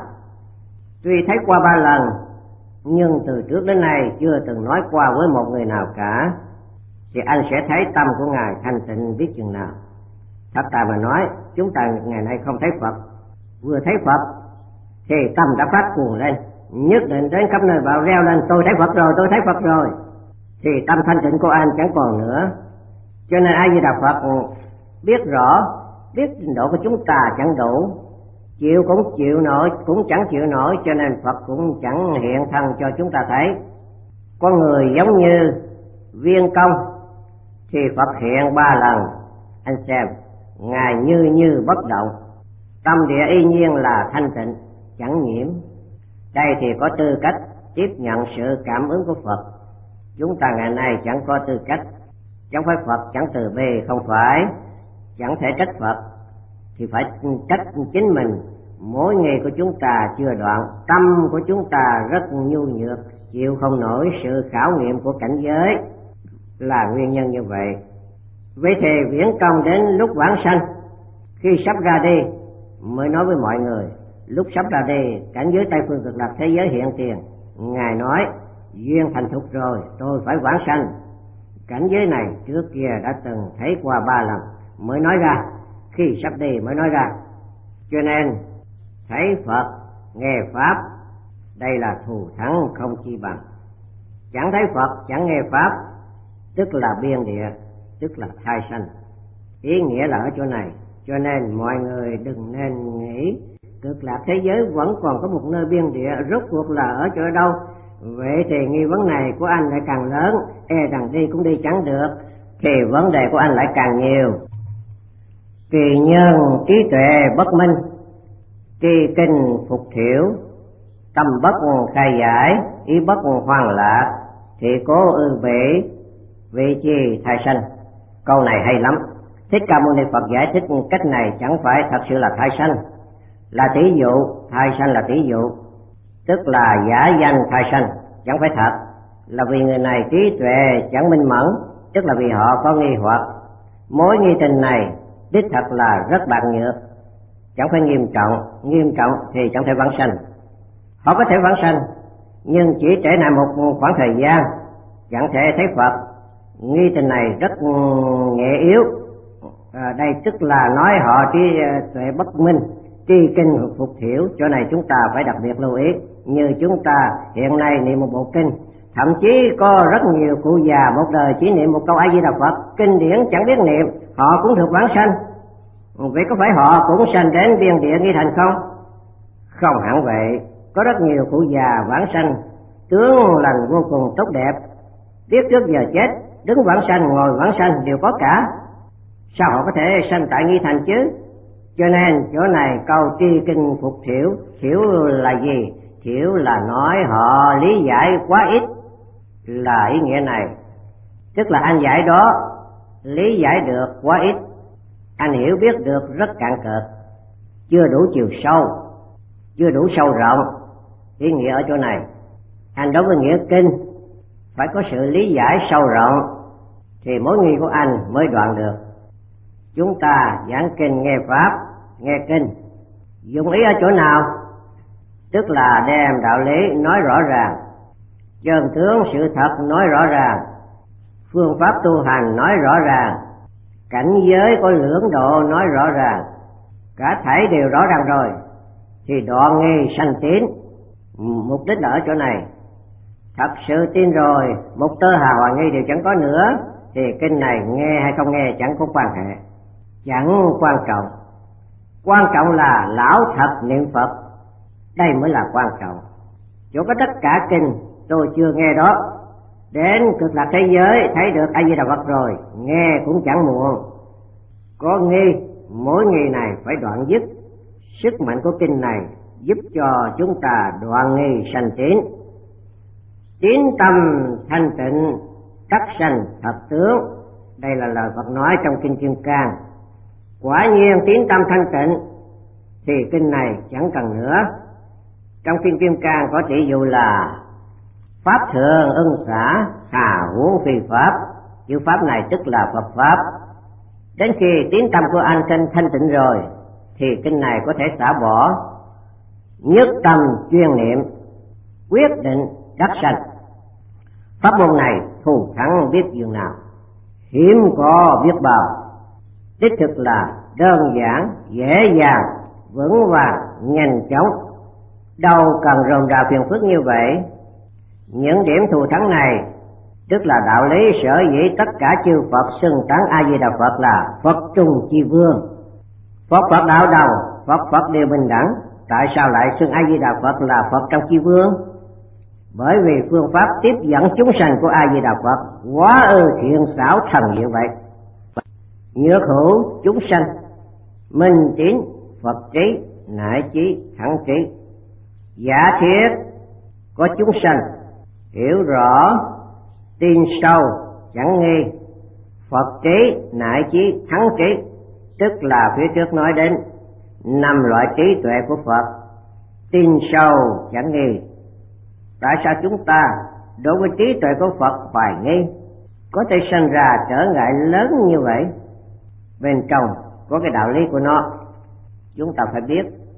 Tuy thấy qua 3 lần, nhưng từ trước đến nay chưa từng nói qua với một người nào cả, thì anh sẽ thấy tâm của ngài thanh tịnh biết chừng nào. Thật tại mà nói, chúng ta ngày nay không thấy Phật, vừa thấy Phật thì tâm đã phát cuồng lên, nhất định đến khắp nơi bảo reo lên tôi thấy Phật rồi, tôi thấy Phật rồi, thì tâm thanh tịnh của anh chẳng còn nữa. Cho nên A Di Đà Phật biết rõ, biết trình độ của chúng ta chẳng đủ, chịu cũng chịu nổi, cũng chẳng chịu nổi, cho nên Phật cũng chẳng hiện thân cho chúng ta thấy. Con người giống như viên công thì Phật hiện 3 lần, anh xem, Ngài như bất động, tâm địa y nhiên là thanh tịnh, chẳng nhiễm. Đây thì có tư cách tiếp nhận sự cảm ứng của Phật. Chúng ta ngày nay chẳng có tư cách, chẳng phải Phật chẳng từ bi, không phải, chẳng thể trách Phật, thì phải trách chính mình. Mỗi ngày của chúng ta chưa đoạn, tâm của chúng ta rất nhu nhược, chịu không nổi sự khảo nghiệm của cảnh giới, là nguyên nhân như vậy. Vậy thì viễn công đến lúc vãng sanh, khi sắp ra đi mới nói với mọi người, lúc sắp ra đi cảnh giới Tây Phương Cực Lạc thế giới hiện tiền, Ngài nói duyên thành thục rồi, tôi phải vãng sanh. Cảnh giới này trước kia đã từng thấy qua 3 lần mới nói ra, khi sắp đi mới nói ra. Cho nên thấy Phật, nghe Pháp, đây là thù thắng không chi bằng. Chẳng thấy Phật, chẳng nghe Pháp, tức là biên địa, tức là thai sanh. Ý nghĩa là ở chỗ này. Cho nên mọi người đừng nên nghĩ Cực Lạc thế giới vẫn còn có một nơi biên địa, rốt cuộc là ở chỗ đâu. Vậy thì nghi vấn này của anh lại càng lớn, e rằng đi cũng đi chẳng được, thì vấn đề của anh lại càng nhiều. Kỳ nhân trí tuệ bất minh, kỳ kinh phục thiểu, tâm bất khai giải, ý bất hoang lạc, thì cố ư bỉ, vị chi thai sanh. Câu này hay lắm. Thích Ca Mâu Ni Phật giải thích cách này chẳng phải thật sự là thai sanh, là tỷ dụ, thai sanh là tỷ dụ, tức là giả danh thai sanh, chẳng phải thật, là vì người này trí tuệ chẳng minh mẫn, tức là vì họ có nghi hoặc. Mối nghi tình này đích thật là rất bạc nhược, chẳng phải nghiêm trọng thì chẳng thể vãng sanh. Họ có thể vãng sanh, nhưng chỉ trễ lại một khoảng thời gian, chẳng thể thấy Phật. Nghi tình này rất nhẹ yếu. Đây tức là nói họ trí tuệ bất minh, tri kinh phục thiểu. Chỗ này chúng ta phải đặc biệt lưu ý. Như chúng ta hiện nay niệm một bộ kinh, thậm chí có rất nhiều cụ già một đời chỉ niệm một câu A Di Đà Phật, kinh điển chẳng biết niệm, họ cũng được vãng sanh. Vậy có phải họ cũng sanh đến biên địa nghi thành không? Không hẳn vậy. Có rất nhiều cụ già vãng sanh, tướng lành vô cùng tốt đẹp, biết trước giờ chết, đứng vãng sanh, ngồi vãng sanh đều có cả. Sao họ có thể sanh tại nghi thành chứ? Cho nên chỗ này câu tri kinh phục thiểu, thiểu là gì? Thiểu là nói họ lý giải quá ít, là ý nghĩa này. Tức là anh giải đó lý giải được quá ít, anh hiểu biết được rất cạn cợt, chưa đủ chiều sâu, chưa đủ sâu rộng. Ý nghĩa ở chỗ này, anh đối với nghĩa kinh phải có sự lý giải sâu rộng thì mối nghi của anh mới đoạn được. Chúng ta giảng kinh nghe Pháp, nghe kinh, dùng ý ở chỗ nào? Tức là đem đạo lý nói rõ ràng, chân tướng sự thật nói rõ ràng, phương pháp tu hành nói rõ ràng, cảnh giới có lưỡng độ nói rõ ràng, cả thảy đều rõ ràng rồi, thì đoạn nghi sanh tín. Mục đích là ở chỗ này. Thật sự tin rồi, một tơ hà hoài nghi đều chẳng có nữa, thì kinh này nghe hay không nghe chẳng có quan hệ, chẳng quan trọng. Quan trọng là lão thật niệm Phật, đây mới là quan trọng. Chỗ có tất cả kinh tôi chưa nghe đó, đến Cực Lạc thế giới thấy được A Di Đà Phật rồi, nghe cũng chẳng muộn. Có nghi, mỗi nghi này phải đoạn dứt. Sức mạnh của kinh này giúp cho chúng ta đoạn nghi sanh tín. Tín tâm thanh tịnh, đắc sanh thật tướng. Đây là lời Phật nói trong kinh Kim Cang. Quả nhiên tín tâm thanh tịnh thì kinh này chẳng cần nữa. Trong kinh Kim Cang có tỷ dụ là pháp thường ưng xả, hà huống phi pháp. Chữ pháp này tức là Phật pháp. Đến khi tín tâm của anh thanh tịnh rồi thì kinh này có thể xả bỏ. Nhất tâm chuyên niệm, quyết định đắc sanh. Pháp môn này thù thắng biết dường nào, hiếm có biết bao. Đích thực là đơn giản, dễ dàng, vững vàng, nhanh chóng. đâu cần rườm rà phiền phức như vậy. Những điểm thù thắng này tức là đạo lý sở dĩ tất cả chư Phật xưng tán A Di Đà Phật là Phật trung chi vương. Phật đạo đầu, Phật đều bình đẳng. Tại sao lại xưng A Di Đà Phật là Phật trong chi vương? Bởi vì phương pháp tiếp dẫn chúng sanh của A Di Đà Phật quá thiện xảo thần diệu vậy. Nhược hữu chúng sanh, minh tín Phật trí, nại trí thắng trí. Giả thiết có chúng sanh hiểu rõ, tin sâu chẳng nghi, Phật trí nại trí thắng trí, tức là phía trước nói đến 5 loại trí tuệ của Phật. Tin sâu chẳng nghi. Tại sao chúng ta đối với trí tuệ của Phật hoài nghi, có thể sinh ra trở ngại lớn như vậy? Bên trong có cái đạo lý của nó. Chúng ta phải biết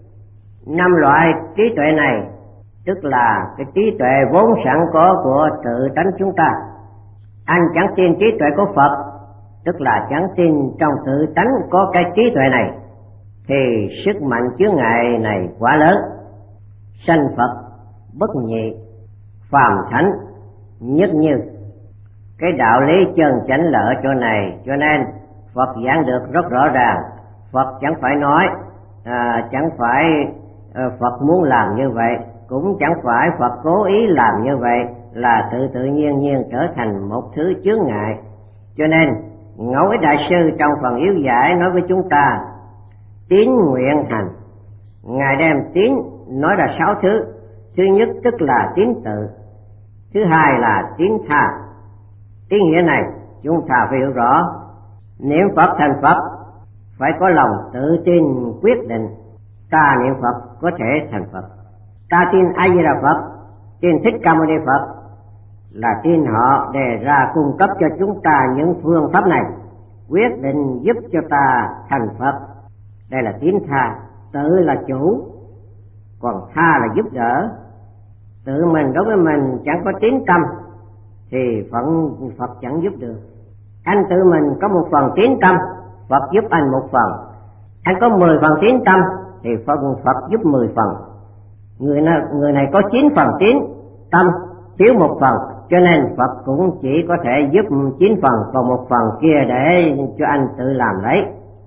5 loại trí tuệ này tức là cái trí tuệ vốn sẵn có của tự tánh chúng ta. Anh chẳng tin trí tuệ của Phật, tức là chẳng tin trong tự tánh có cái trí tuệ này, thì sức mạnh chướng ngại này quá lớn. Sanh Phật bất nhị, phàm thánh nhất như. Cái đạo lý chân chánh là ở chỗ này, cho nên Phật giảng được rất rõ ràng. Phật chẳng phải nói, chẳng phải Phật muốn làm như vậy, cũng chẳng phải Phật cố ý làm như vậy, là tự nhiên trở thành một thứ chướng ngại. Cho nên Ngẫu Ích Đại Sư trong phần yếu giải nói với chúng ta tín nguyện hành. Ngài đem tín nói là 6 thứ. Thứ nhất tức là tín tự, thứ hai là tín tha. Ý nghĩa này chúng ta phải hiểu rõ. Niệm Phật thành Phật phải có lòng tự tin quyết định. Ta niệm Phật có thể thành Phật. Ta tin A Di Đà Phật, tin Thích Ca Mâu Ni Phật, là tin họ đề ra cung cấp cho chúng ta những phương pháp này, quyết định giúp cho ta thành Phật. Đây là tín tha. Tự là chủ, còn tha là giúp đỡ. Tự mình đối với mình chẳng có tín tâm thì Phật chẳng giúp được. Anh tự mình có một phần tín tâm, Phật giúp anh một phần. Anh có 10 phần tín tâm thì Phật giúp 10 phần. Người này có 9 phần tín tâm, thiếu một phần, cho nên Phật cũng chỉ có thể giúp 9 phần, còn một phần kia để cho anh tự làm lấy.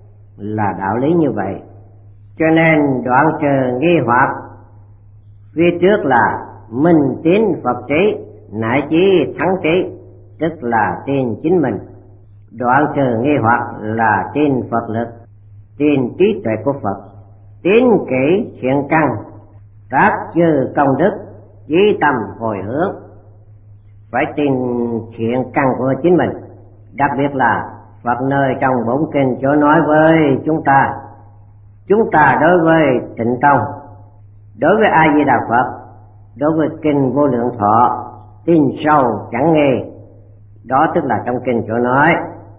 Là đạo lý như vậy. Cho nên đoạn trừ nghi hoặc, phía trước là minh tín Phật trí, nại chí thắng trí, tức là tin chính mình. Đoạn trừ nghi hoặc là tin Phật lực, tin trí tuệ của Phật, tín kỹ thiện căn, tác chư công đức, chí tâm hồi hướng. Phải tin thiện căn của chính mình. Đặc biệt là Phật nơi trong bổn kinh chỗ nói với chúng ta đối với Tịnh Tông, đối với A Di Đà Phật, đối với kinh Vô Lượng Thọ, tin sâu chẳng nghi. Đó tức là trong kinh chỗ nói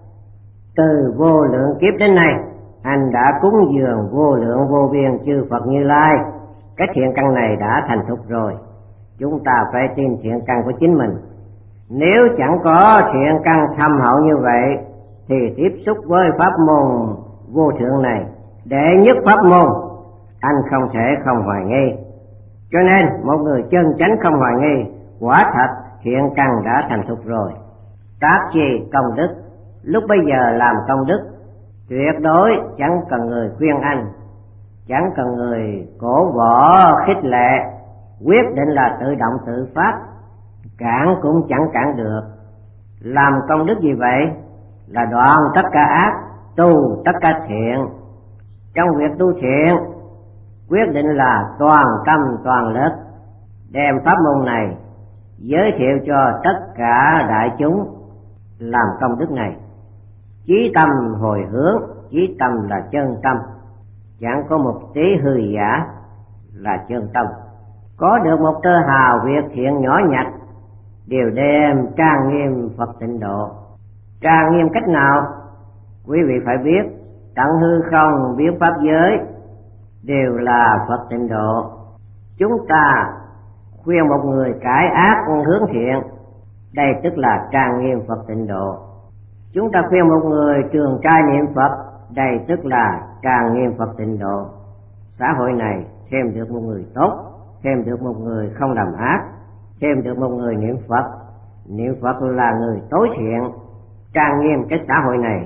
từ vô lượng kiếp đến nay anh đã cúng dường vô lượng vô biên chư Phật Như Lai. Cái thiện căn này đã thành thục rồi, chúng ta phải tin thiện căn của chính mình. Nếu chẳng có thiện căn thâm hậu như vậy thì tiếp xúc với pháp môn vô thượng này, đệ nhất pháp môn, anh không thể không hoài nghi. Cho nên một người chân chánh không hoài nghi, quả thật thiện căn đã thành thục rồi. Tác chi công đức, lúc bây giờ làm công đức tuyệt đối chẳng cần người khuyên anh, chẳng cần người cổ võ khích lệ, quyết định là tự động tự phát, cản cũng chẳng cản được. Làm công đức gì vậy? Là đoạn tất cả ác, tu tất cả thiện. Trong việc tu thiện, quyết định là toàn tâm toàn lực, đem pháp môn này giới thiệu cho tất cả đại chúng làm công đức này. Chí tâm hồi hướng, chí tâm là chân tâm, chẳng có một tí hư giả, là chân tâm. Có được một tơ hào việc thiện nhỏ nhặt đều đem trang nghiêm Phật tịnh độ. Trang nghiêm cách nào? Quý vị phải biết, tận hư không biến pháp giới đều là Phật tịnh độ. Chúng ta khuyên một người cải ác hướng thiện, đây tức là trang nghiêm Phật tịnh độ. Chúng ta khuyên một người trường trai niệm Phật, đây tức là trang nghiêm Phật tịnh độ. Xã hội này thêm được một người tốt, thêm được một người không làm ác, thêm được một người niệm Phật. Niệm Phật là người tối thiện, trang nghiêm cái xã hội này,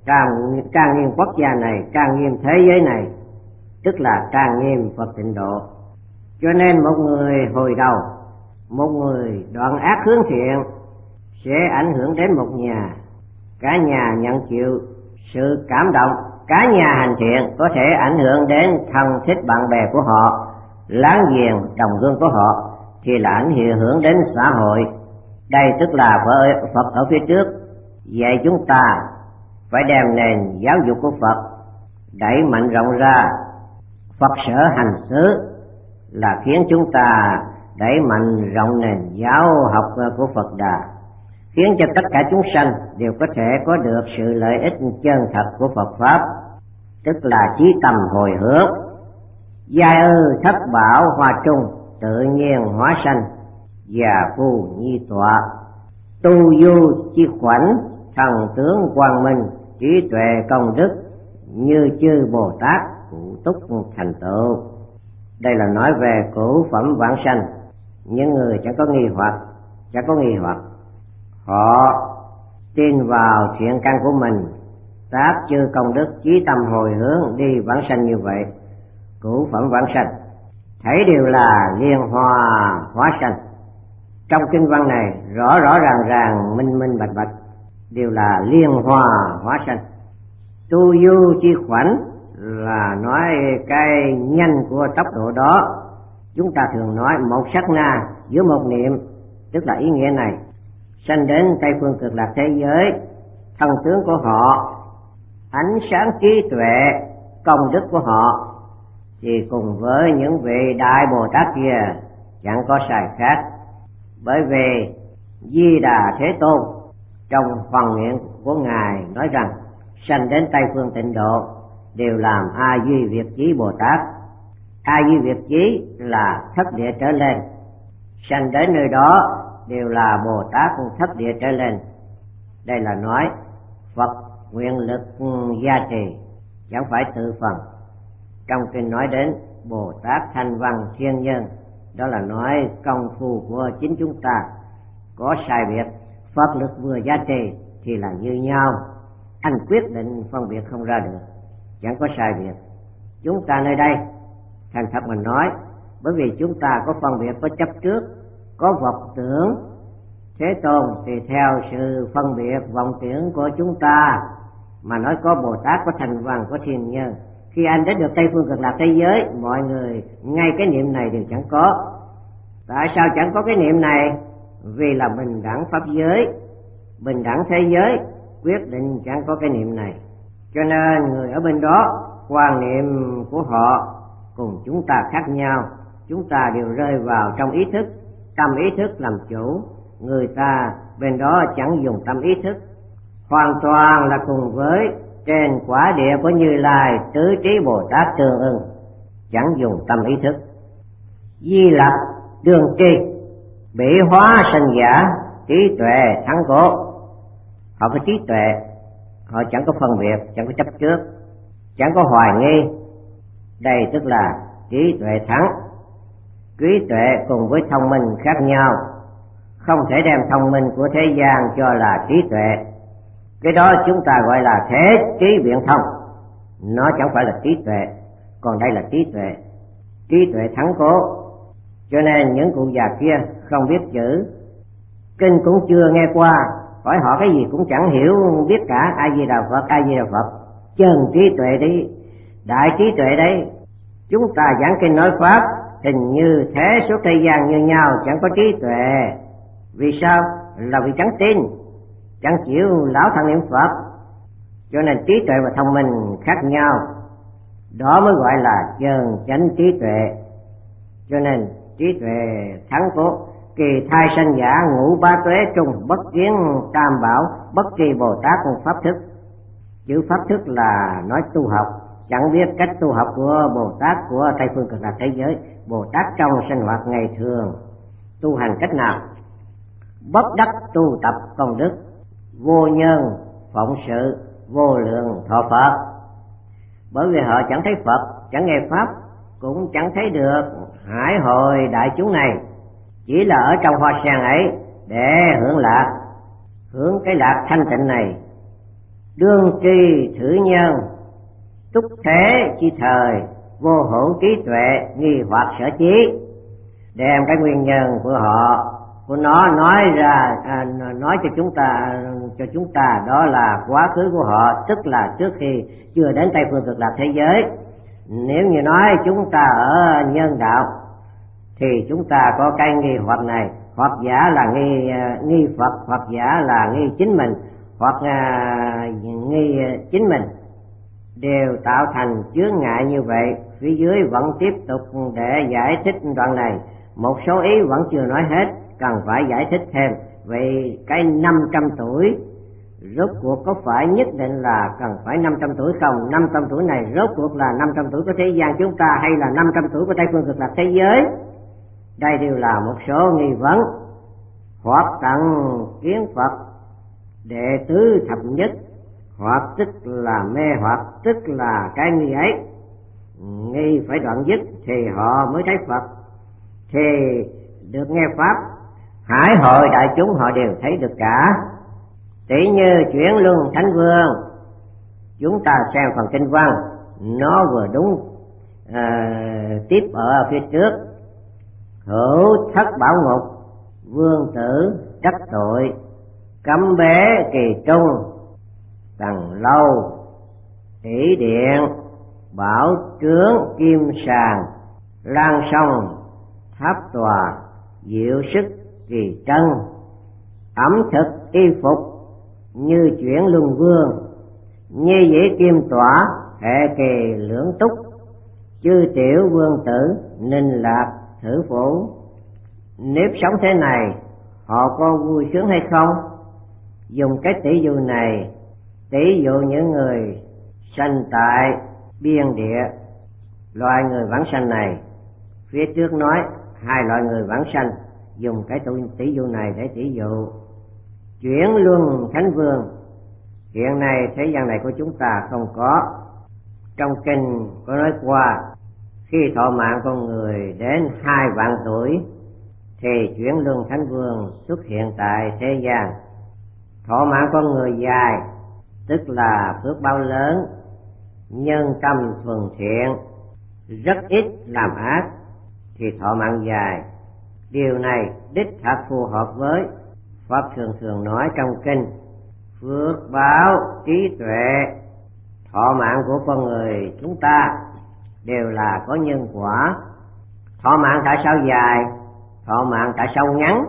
trang nghiêm quốc gia này, trang nghiêm thế giới này, tức là trang nghiêm Phật tịnh độ. Cho nên một người hồi đầu, một người đoạn ác hướng thiện sẽ ảnh hưởng đến một nhà, cả nhà nhận chịu sự cảm động. Cả nhà hành thiện có thể ảnh hưởng đến thân thích bạn bè của họ, láng giềng đồng hương của họ, thì là ảnh hưởng đến xã hội. Đây tức là Phật ở phía trước dạy chúng ta phải đem nền giáo dục của Phật đẩy mạnh rộng ra. Phật sở hành xứ là khiến chúng ta đẩy mạnh rộng nền giáo học của Phật Đà, khiến cho tất cả chúng sanh đều có thể có được sự lợi ích chân thật của Phật Pháp, tức là chí tâm hồi hướng. Giai ư thất bảo hòa trung, tự nhiên hóa sanh, già phu nhi tọa. Tu du chi khoảnh, thần tướng quang minh, trí tuệ công đức, như chư Bồ Tát cụ túc thành tựu. Đây là nói về cửu phẩm vãng sanh. Những người chẳng có nghi hoặc, họ tin vào thiện căn của mình, tác chư công đức, chí tâm hồi hướng đi vãng sanh như vậy. Cửu phẩm vãng sanh thấy đều là liên hoa hóa sanh. Trong kinh văn này rõ ràng minh bạch đều là liên hoa hóa sanh. Tu du chi khoảnh là nói cái nhanh của tốc độ đó. Chúng ta thường nói một sát na giữa một niệm, tức là ý nghĩa này. Sanh đến Tây phương cực lạc thế giới, thân tướng của họ, ánh sáng trí tuệ, công đức của họ thì cùng với những vị đại Bồ Tát kia chẳng có sai khác. Bởi vì Di Đà Thế Tôn trong hoàn nguyện của Ngài nói rằng sanh đến Tây phương tịnh độ đều làm A Duy Việt Chí Bồ Tát. A Duy Việt Chí là thất địa trở lên, sanh đến nơi đó đều là Bồ Tát thất địa trở lên. Đây là nói Phật nguyện lực gia trì, chẳng phải tự phần. Trong kinh nói đến Bồ Tát thanh văn thiên nhân, đó là nói công phu của chính chúng ta có sai biệt. Phật lực vừa gia trì thì là như nhau, anh quyết định phân biệt không ra được, chẳng có sai biệt. Chúng ta nơi đây thành thật mình nói, bởi vì chúng ta có phân biệt, có chấp trước, có vọng tưởng. Thế Tôn thì theo sự phân biệt vọng tưởng của chúng ta mà nói có Bồ Tát, có thành văn, có thiên nhân. Khi anh đến được Tây phương cực lạc thế giới, mọi người ngay cái niệm này đều chẳng có. Tại sao chẳng có cái niệm này? Vì là bình đẳng pháp giới, bình đẳng thế giới quyết định chẳng có cái niệm này. Cho nên người ở bên đó quan niệm của họ cùng chúng ta khác nhau. Chúng ta đều rơi vào trong ý thức, tâm ý thức làm chủ. Người ta bên đó chẳng dùng tâm ý thức, hoàn toàn là cùng với trên quả địa của Như Lai tứ trí Bồ Tát tương ưng, chẳng dùng tâm ý thức. Di Lặc đường tri, bỉ hóa sanh giả, trí tuệ thắng cố. Họ có trí tuệ, họ chẳng có phân biệt, chẳng có chấp trước, chẳng có hoài nghi. Đây tức là trí tuệ thắng. Trí tuệ cùng với thông minh khác nhau, không thể đem thông minh của thế gian cho là trí tuệ. Cái đó chúng ta gọi là thế trí biện thông, nó chẳng phải là trí tuệ, còn đây là trí tuệ. Trí tuệ thắng cố. Cho nên những cụ già kia không biết chữ, kinh cũng chưa nghe qua, hỏi họ cái gì cũng chẳng hiểu biết cả. A Di Đà Phật, A Di Đà Phật, chân trí tuệ đi, đại trí tuệ đấy. Chúng ta giảng kinh nói pháp hình như thế số thời gian như nhau, chẳng có trí tuệ. Vì sao? Là vì chẳng tin, chẳng chịu lão thân niệm Phật. Cho nên trí tuệ và thông minh khác nhau, đó mới gọi là chân chánh trí tuệ. Cho nên trí tuệ thắng cố. Kỳ thai sanh giả, ngũ ba tuế trùng, bất kiến tam bảo, bất kỳ Bồ Tát pháp thức. Chữ pháp thức là nói tu học, chẳng biết cách tu học của Bồ Tát của Tây phương cực lạc thế giới. Bồ Tát trong sinh hoạt ngày thường tu hành cách nào? Bất đắc tu tập công đức, vô nhân phụng sự, vô lượng thọ Phật. Bởi vì họ chẳng thấy Phật, chẳng nghe pháp, cũng chẳng thấy được hải hội đại chúng này, chỉ là ở trong hoa sen ấy để hưởng lạc, hưởng cái lạc thanh tịnh này. Đương tri thử nhân, túc thế chi thời, vô hữu trí tuệ, nghi hoặc sở trí. Đem cái nguyên nhân của nó nói ra, nói cho chúng ta đó là quá khứ của họ, tức là trước khi chưa đến Tây phương cực lạc thế giới. Nếu như nói chúng ta ở nhân đạo thì chúng ta có cái nghi hoặc này, hoặc giả là nghi Phật, hoặc giả là nghi chính mình, hoặc nghi chính mình, đều tạo thành chướng ngại như vậy. Phía dưới vẫn tiếp tục để giải thích đoạn này, một số ý vẫn chưa nói hết, cần phải giải thích thêm. Vậy cái 500 tuổi rốt cuộc có phải nhất định là cần phải 500 tuổi không? 500 tuổi này rốt cuộc là 500 tuổi của thế gian chúng ta hay là 500 tuổi của Tây phương cực lạc thế giới? Đây đều là một số nghi vấn. Hoặc tận kiến Phật đệ tứ thập nhất, hoặc tức là mê hoặc, tức là cái nghi ấy. Nghi phải đoạn dứt thì họ mới thấy Phật, thì được nghe Pháp. Hải hội đại chúng họ đều thấy được cả. Tỷ như chuyển luân thánh vương, chúng ta xem phần kinh văn, nó vừa đúng tiếp ở phía trước. Hữu thất bảo ngục, vương tử đắc tội, cấm bế kỳ trung, tầng lâu tỷ điện, bảo trướng kim sàng, lan sông tháp tòa, diệu sức kỳ trân, ẩm thực y phục như chuyển luân vương, như dĩ kim tỏa hệ kỳ lưỡng túc, chư tiểu vương tử ninh lạc thử phủ. Nếp sống thế này họ có vui sướng hay không? Dùng cái tỷ dụ này tỷ dụ những người sanh tại biên địa, loài người vãng sanh này. Phía trước nói hai loại người vãng sanh, dùng cái tỷ dụ này để tỷ dụ. Chuyển luân thánh vương, hiện nay thế gian này của chúng ta không có. Trong kinh có nói qua, khi thọ mạng con người đến 2 vạn tuổi thì chuyển luân thánh vương xuất hiện tại thế gian. Thọ mạng con người dài, tức là phước báo lớn, nhân tâm thuần thiện, rất ít làm ác, thì thọ mạng dài. Điều này đích thật phù hợp với Pháp thường nói trong kinh: phước báo trí tuệ. Thọ mạng của con người chúng ta đều là có nhân quả. Thọ mạng tại sao dài? Thọ mạng tại sao ngắn?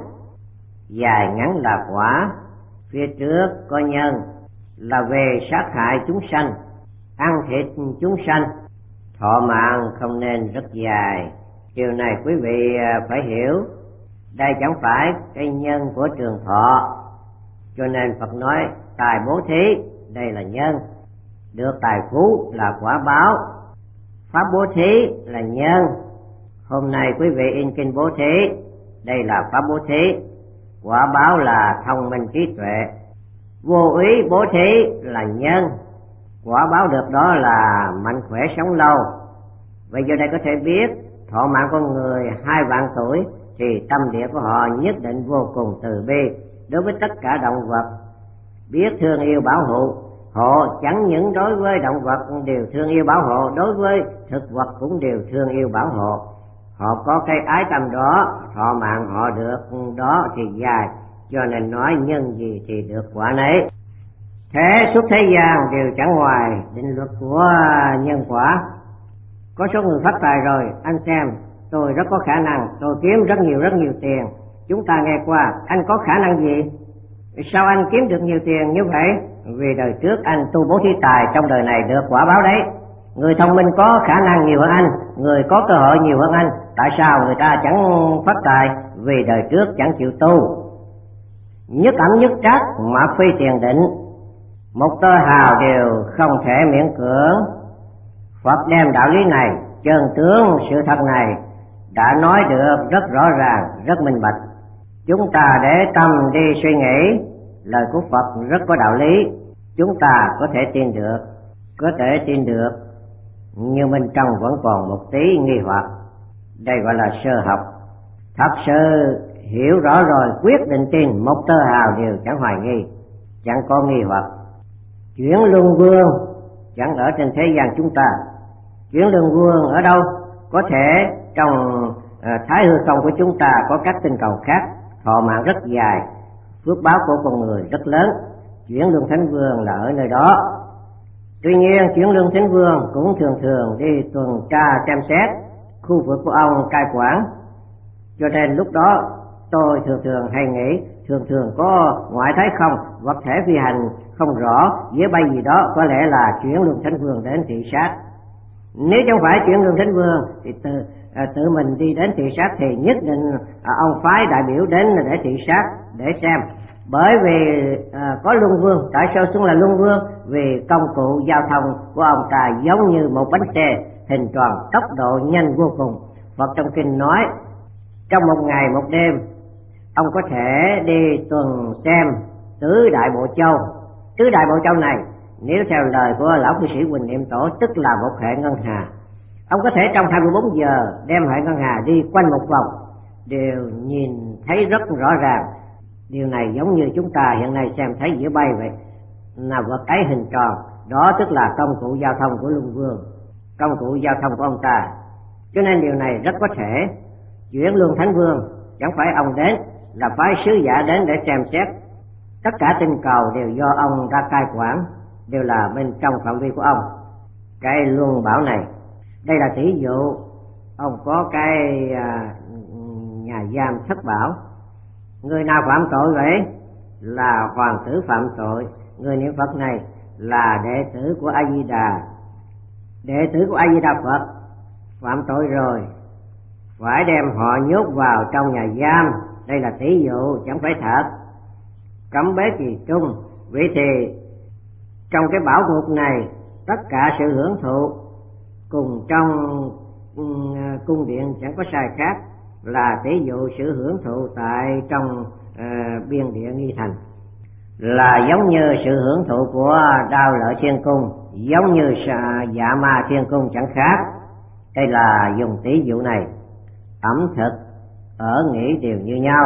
Dài ngắn là quả. Phía trước có nhân là về sát hại chúng sanh, ăn thịt chúng sanh. Thọ mạng không nên rất dài. Điều này quý vị phải hiểu. Đây chẳng phải cái nhân của trường thọ, cho nên Phật nói tài bố thí, đây là nhân. Được tài phú là quả báo. Pháp bố thí là nhân. Hôm nay quý vị in kinh bố thí, đây là pháp bố thí. Quả báo là thông minh trí tuệ. Vô ý bố thí là nhân. Quả báo được đó là mạnh khỏe sống lâu. Vậy giờ đây có thể biết thọ mạng con người 2 vạn tuổi thì tâm địa của họ nhất định vô cùng từ bi đối với tất cả động vật, biết thương yêu bảo hộ. Họ chẳng những đối với động vật đều thương yêu bảo hộ, đối với thực vật cũng đều thương yêu bảo hộ. Họ có cái ái tâm đó, thọ mạng họ được đó thì dài, cho nên nói nhân gì thì được quả nấy. Thế suốt thế gian đều chẳng ngoài định luật của nhân quả. Có số người phát tài rồi, anh xem, tôi rất có khả năng, tôi kiếm rất nhiều tiền. Chúng ta nghe qua, anh có khả năng gì? Sao anh kiếm được nhiều tiền như vậy? Vì đời trước anh tu bố thí tài, trong đời này được quả báo đấy. Người thông minh có khả năng nhiều hơn anh, người có cơ hội nhiều hơn anh. Tại sao người ta chẳng phát tài? Vì đời trước chẳng chịu tu. Nhất ẩm nhất trắc mà phi tiền định, một tơ hào đều không thể miễn cưỡng. Phật đem đạo lý này, chân tướng sự thật này đã nói được rất rõ ràng, rất minh bạch. Chúng ta để tâm đi suy nghĩ, lời của Phật rất có đạo lý, chúng ta có thể tin được. nhưng bên trong vẫn còn một tí nghi hoặc. Đây gọi là sơ học. Thật sự hiểu rõ rồi quyết định tin một tơ hào đều chẳng hoài nghi, chẳng có nghi hoặc. Chuyển luân vương chẳng ở trên thế gian chúng ta. Chuyển luân vương ở đâu? Có thể trong thái hư không của chúng ta có các tinh cầu khác, thọ mạng rất dài, phước báo của con người rất lớn. Chuyển luân thánh vương là ở nơi đó. Tuy nhiên chuyển luân thánh vương cũng thường thường đi tuần tra xem xét khu vực của ông cai quản, cho nên lúc đó tôi thường hay nghĩ thường có ngoại thái không, vật thể phi hành không rõ, dễ bay gì đó, có lẽ là chuyển luân thánh vương đến thị sát. Nếu chẳng phải chuyển luân thánh vương thì tự mình đi đến thị sát thì nhất định ông phái đại biểu đến để thị sát để xem. Bởi vì có luân vương. Tại sao xưng là luân vương? Vì công cụ giao thông của ông ta giống như một bánh xe hình tròn, tốc độ nhanh vô cùng. Phật trong kinh nói trong một ngày một đêm ông có thể đi tuần xem tứ đại bộ châu. Tứ đại bộ châu này nếu theo lời của lão cư sĩ Huỳnh Niệm Tổ tức là một hệ ngân hà. Ông có thể trong 24 giờ đem hệ ngân hà đi quanh một vòng, đều nhìn thấy rất rõ ràng. Điều này giống như chúng ta hiện nay xem thấy dĩa bay vậy, là vật ấy hình tròn, đó tức là công cụ giao thông của luân vương, công cụ giao thông của ông ta. Cho nên điều này rất có thể chuyển luân thánh vương chẳng phải ông đến, là phái sứ giả đến để xem xét. Tất cả tinh cầu đều do ông ra cai quản, đều là bên trong phạm vi của ông. Cái luân bảo này, đây là tỷ dụ ông có cái nhà giam thất bảo. Người nào phạm tội vậy? Là hoàng tử phạm tội. Người niệm Phật này là đệ tử của A Di Đà, đệ tử của A Di Đà Phật, phạm tội rồi phải đem họ nhốt vào trong nhà giam. Đây là tỷ dụ chẳng phải thật. Cấm bế kỳ trung. Vậy thì trong cái bảo ngục này tất cả sự hưởng thụ cùng trong cung điện chẳng có sai khác, là tỷ dụ sự hưởng thụ tại trong biên địa nghi thành, là giống như sự hưởng thụ của Đao Lợi Thiên Cung, giống như Dạ Ma Thiên Cung chẳng khác. Đây là dùng tỷ dụ này. Ẩm thực ở nghỉ đều như nhau.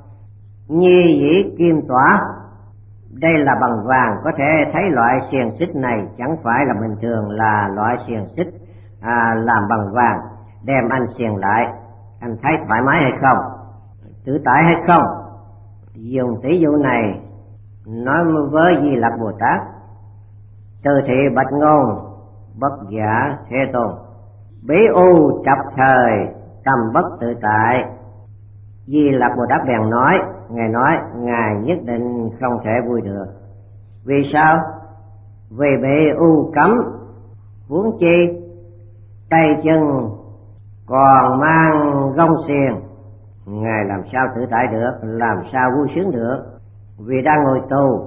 Nhi dĩ kim tỏa, đây là bằng vàng. Có thể thấy loại xiềng xích này chẳng phải là bình thường, là loại xiềng xích làm bằng vàng. Đem anh xiềng lại, anh thấy thoải mái hay không, tự tại hay không? Dùng tỷ dụ này nói với Di Lặc Bồ Tát: từ thị bạch ngôn, bất giả thế tôn, bí u chập thời, tâm bất tự tại. Di Lặc Bồ Tát bèn nói, Ngài nói Ngài nhất định không thể vui được. Vì sao? Vì bị u cấm, huống chi tay chân còn mang gông xiềng, Ngài làm sao tự tại được, làm sao vui sướng được? Vì đang ngồi tù,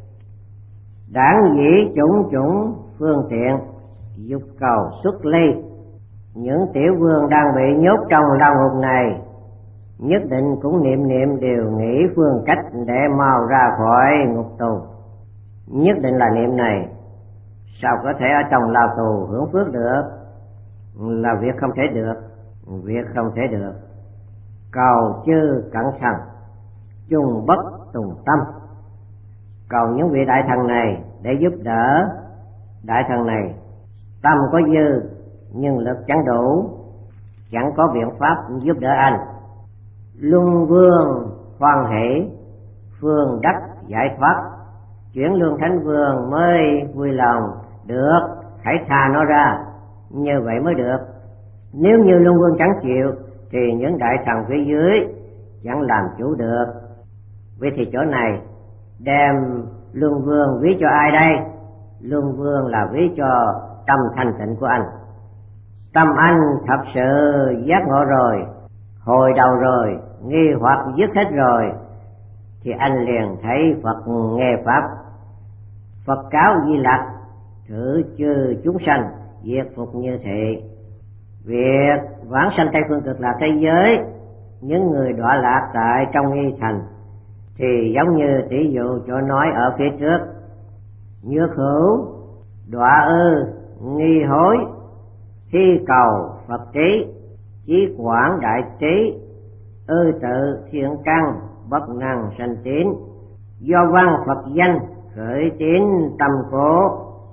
đảng dĩ chủng chủng phương tiện, dục cầu xuất ly. Những tiểu vương đang bị nhốt trong lao ngục này nhất định cũng niệm đều nghĩ phương cách để mau ra khỏi ngục tù. Nhất định là niệm này. Sao có thể ở trong lao tù hưởng phước được? Là việc không thể được, việc không thể được. Cầu chư cẩn thận, chung bất tùng tâm. Cầu những vị đại thần này để giúp đỡ. Đại thần này tâm có dư nhưng lực chẳng đủ, chẳng có biện pháp giúp đỡ anh. Luân vương hoan hỷ, phương đắc giải thoát. Chuyển luân thánh vương mới vui lòng. Được, hãy tha nó ra, như vậy mới được. Nếu như luân vương chẳng chịu thì những đại thần phía dưới chẳng làm chủ được. Vậy thì chỗ này đem luân vương ví cho ai đây? Luân vương là ví cho tâm thanh tịnh của anh. Tâm anh thật sự giác ngộ rồi, hồi đầu rồi, nghi hoặc dứt hết rồi, thì anh liền thấy Phật nghe pháp. Phật cáo Di Lặc: thử chư chúng sanh diệt phục như thị. Việc vãng sanh Tây Phương Cực Lạc thế giới, những người đọa lạc tại trong nghi thành, thì giống như tỷ dụ chỗ nói ở phía trước: nhược hữu, đọa ư, nghi hối, Thi cầu Phật trí, chí quảng đại trí, ư tự thiện căn, bất năng sanh tín. Do văn Phật danh, khởi tín tâm cố,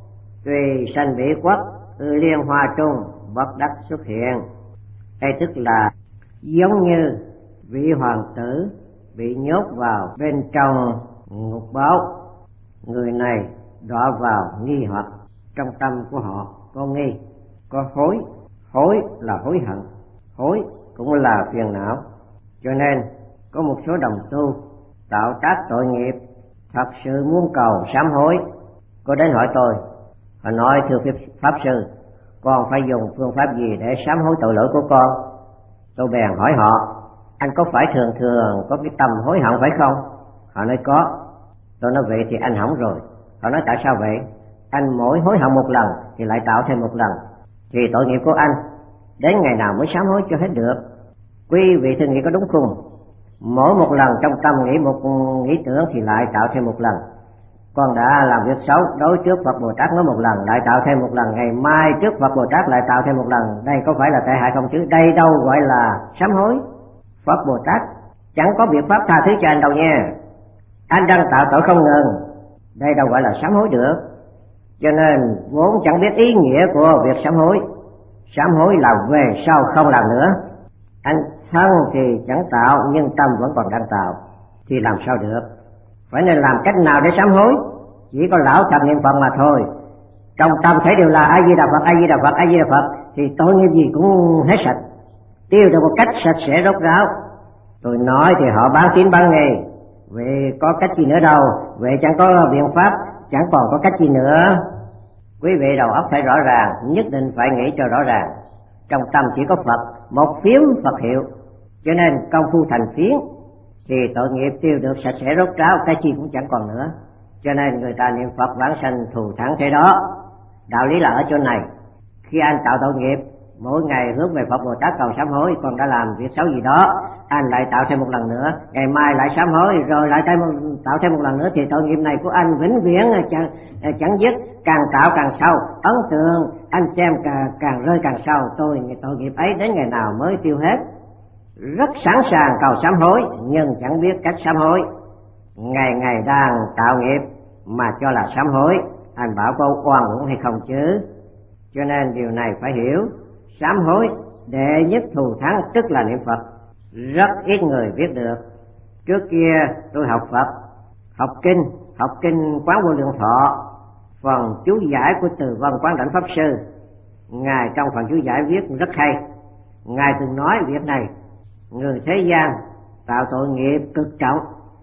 tùy sanh bỉ quốc, ư liên hoa trung, bất đắc xuất hiện. Đây tức là giống như vị hoàng tử bị nhốt vào bên trong ngục báo. Người này đọa vào nghi hoặc, trong tâm của họ có nghi, có hối. Hối là hối hận, hối cũng là phiền não. Cho nên có một số đồng tu tạo tác tội nghiệp, thật sự muốn cầu sám hối, có đến hỏi tôi. Họ nói: thưa Pháp Sư, con phải dùng phương pháp gì để sám hối tội lỗi của con? Tôi bèn hỏi họ: anh có phải thường thường có cái tâm hối hận phải không? Họ nói có. Tôi nói vậy thì anh hỏng rồi. Họ nói tại sao vậy? Anh mỗi hối hận một lần thì lại tạo thêm một lần, thì tội nghiệp của anh đến ngày nào mới sám hối cho hết được? Quý vị thử nghĩ có đúng không? Mỗi một lần trong tâm nghĩ một nghĩ tưởng thì lại tạo thêm một lần. Con đã làm việc xấu, đối trước Phật Bồ Tát nói một lần, lại tạo thêm một lần, ngày mai trước Phật Bồ Tát lại tạo thêm một lần. Đây có phải là tệ hại không chứ? Đây đâu gọi là sám hối. Phật Bồ Tát chẳng có biện pháp tha thứ cho anh đâu nha. Anh đang tạo tội không ngừng, đây đâu gọi là sám hối được. Cho nên vốn chẳng biết ý nghĩa của việc sám hối. Sám hối là về sau không làm nữa. Anh thân thì chẳng tạo nhưng tâm vẫn còn đang tạo, thì làm sao được? Phải nên làm cách nào để sám hối? Chỉ có lão thầm niệm Phật mà thôi. Trong tâm thấy đều là A Di Đà Phật, A Di Đà Phật, A Di Đà Phật, thì tội nghiệp gì cũng hết sạch, tiêu được một cách sạch sẽ rốt ráo. Tôi nói thì họ bán tín bán nghi. Vậy có cách gì nữa đâu? Vậy chẳng có biện pháp, chẳng còn có cách gì nữa. Quý vị đầu óc phải rõ ràng, nhất định phải nghĩ cho rõ ràng. Trong tâm chỉ có Phật, một phiếm Phật hiệu. Cho nên công phu thành phiến thì tội nghiệp tiêu được sạch sẽ rốt ráo, cái chi cũng chẳng còn nữa. Cho nên người ta niệm Phật vãng sanh thù thắng thế đó. Đạo lý là ở chỗ này. Khi anh tạo tội nghiệp, mỗi ngày hướng về Phật Bồ Tát cầu sám hối, còn đã làm việc xấu gì đó, anh lại tạo thêm một lần nữa, ngày mai lại sám hối, rồi lại tạo thêm một lần nữa, thì tội nghiệp này của anh vĩnh viễn chẳng dứt, càng tạo càng sâu. Ấn tượng anh xem càng rơi càng sâu. Tội nghiệp ấy đến ngày nào mới tiêu hết? Rất sẵn sàng cầu sám hối nhưng chẳng biết cách sám hối, ngày ngày đang tạo nghiệp mà cho là sám hối. Anh bảo có oan uổng hay không chứ? Cho nên điều này phải hiểu. Sám hối đệ nhất thù thắng tức là niệm Phật. Rất ít người biết được. Trước kia tôi học Phật, học kinh Quán Vô Lượng Thọ, phần chú giải của Từ Vân Quán Đảnh Pháp Sư. Ngài trong phần chú giải viết rất hay. Ngài từng nói việc này: người thế gian tạo tội nghiệp cực trọng,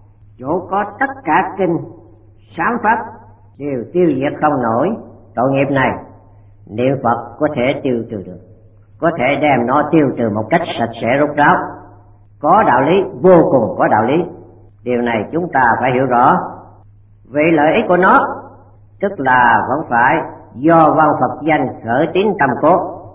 chỗ có tất cả kinh sám pháp đều tiêu diệt không nổi tội nghiệp này. Niệm Phật có thể tiêu trừ được, có thể đem nó tiêu trừ một cách sạch sẽ rốt ráo. Có đạo lý, vô cùng có đạo lý. Điều này chúng ta phải hiểu rõ. Vì lợi ích của nó tức là vẫn phải do văn Phật danh khởi tín tâm cố,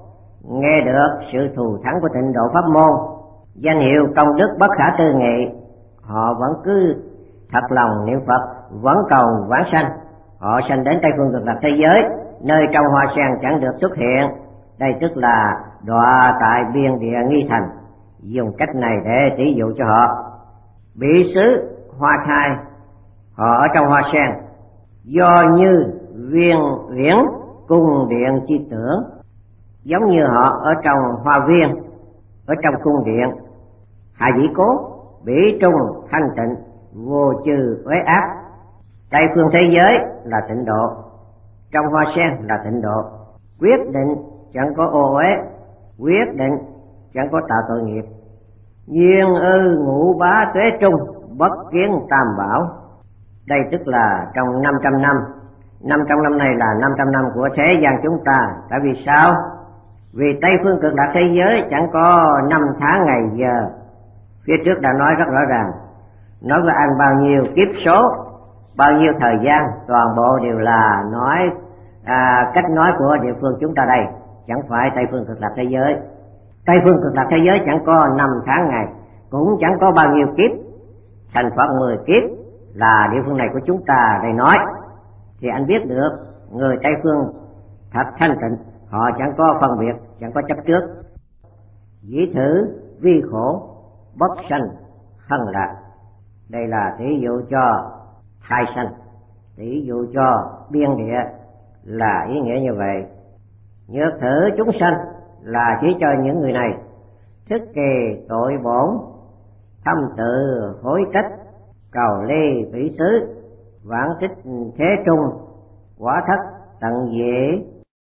nghe được sự thù thắng của tịnh độ pháp môn, danh hiệu công đức bất khả tư nghị, họ vẫn cứ thật lòng niệm Phật, vẫn cầu vãng sanh. Họ sanh đến Tây Phương Cực Lạc thế giới, nơi trong hoa sen chẳng được xuất hiện. Đây tức là đọa tại biên địa nghi thành. Dùng cách này để tỷ dụ cho họ. Bị xứ hoa thai, họ ở trong hoa sen, do như viên viễn cung điện chi tưởng, giống như họ ở trong hoa viên, ở trong cung điện. Hạ dĩ cố, bỉ trung thanh tịnh, vô trừ uế ác. Tây phương thế giới là tịnh độ, trong hoa sen là tịnh độ. Quyết định chẳng có ô uế, quyết định chẳng có tạo tội nghiệp. Duyên ư ngũ bá tuế trung, bất kiến tam bảo. Đây tức là trong 500 năm. 500 năm này là 500 năm của thế gian chúng ta. Tại vì sao? Vì Tây phương Cực Lạc thế giới chẳng có năm tháng ngày giờ. Phía trước đã nói rất rõ ràng, nói với anh bao nhiêu kiếp số, bao nhiêu thời gian, toàn bộ đều là nói cách nói của địa phương chúng ta đây, chẳng phải Tây phương Cực Lạc thế giới. Tây phương Cực Lạc thế giới chẳng có năm tháng ngày, cũng chẳng có bao nhiêu kiếp. Thành Phật 10 kiếp là địa phương này của chúng ta đây nói, thì anh biết được người Tây phương thật thanh tịnh, họ chẳng có phân biệt, chẳng có chấp trước. Dĩ thử vi khổ bất sanh hân lạc. Đây là tỷ dụ cho thai sanh, tỷ dụ cho biên địa là ý nghĩa như vậy. Nhược thử chúng sanh là chỉ cho những người này thức kỳ tội bổn, thâm tự hối trách, cầu ly bỉ xứ, vãng tích thế trung, quả thất tận diệt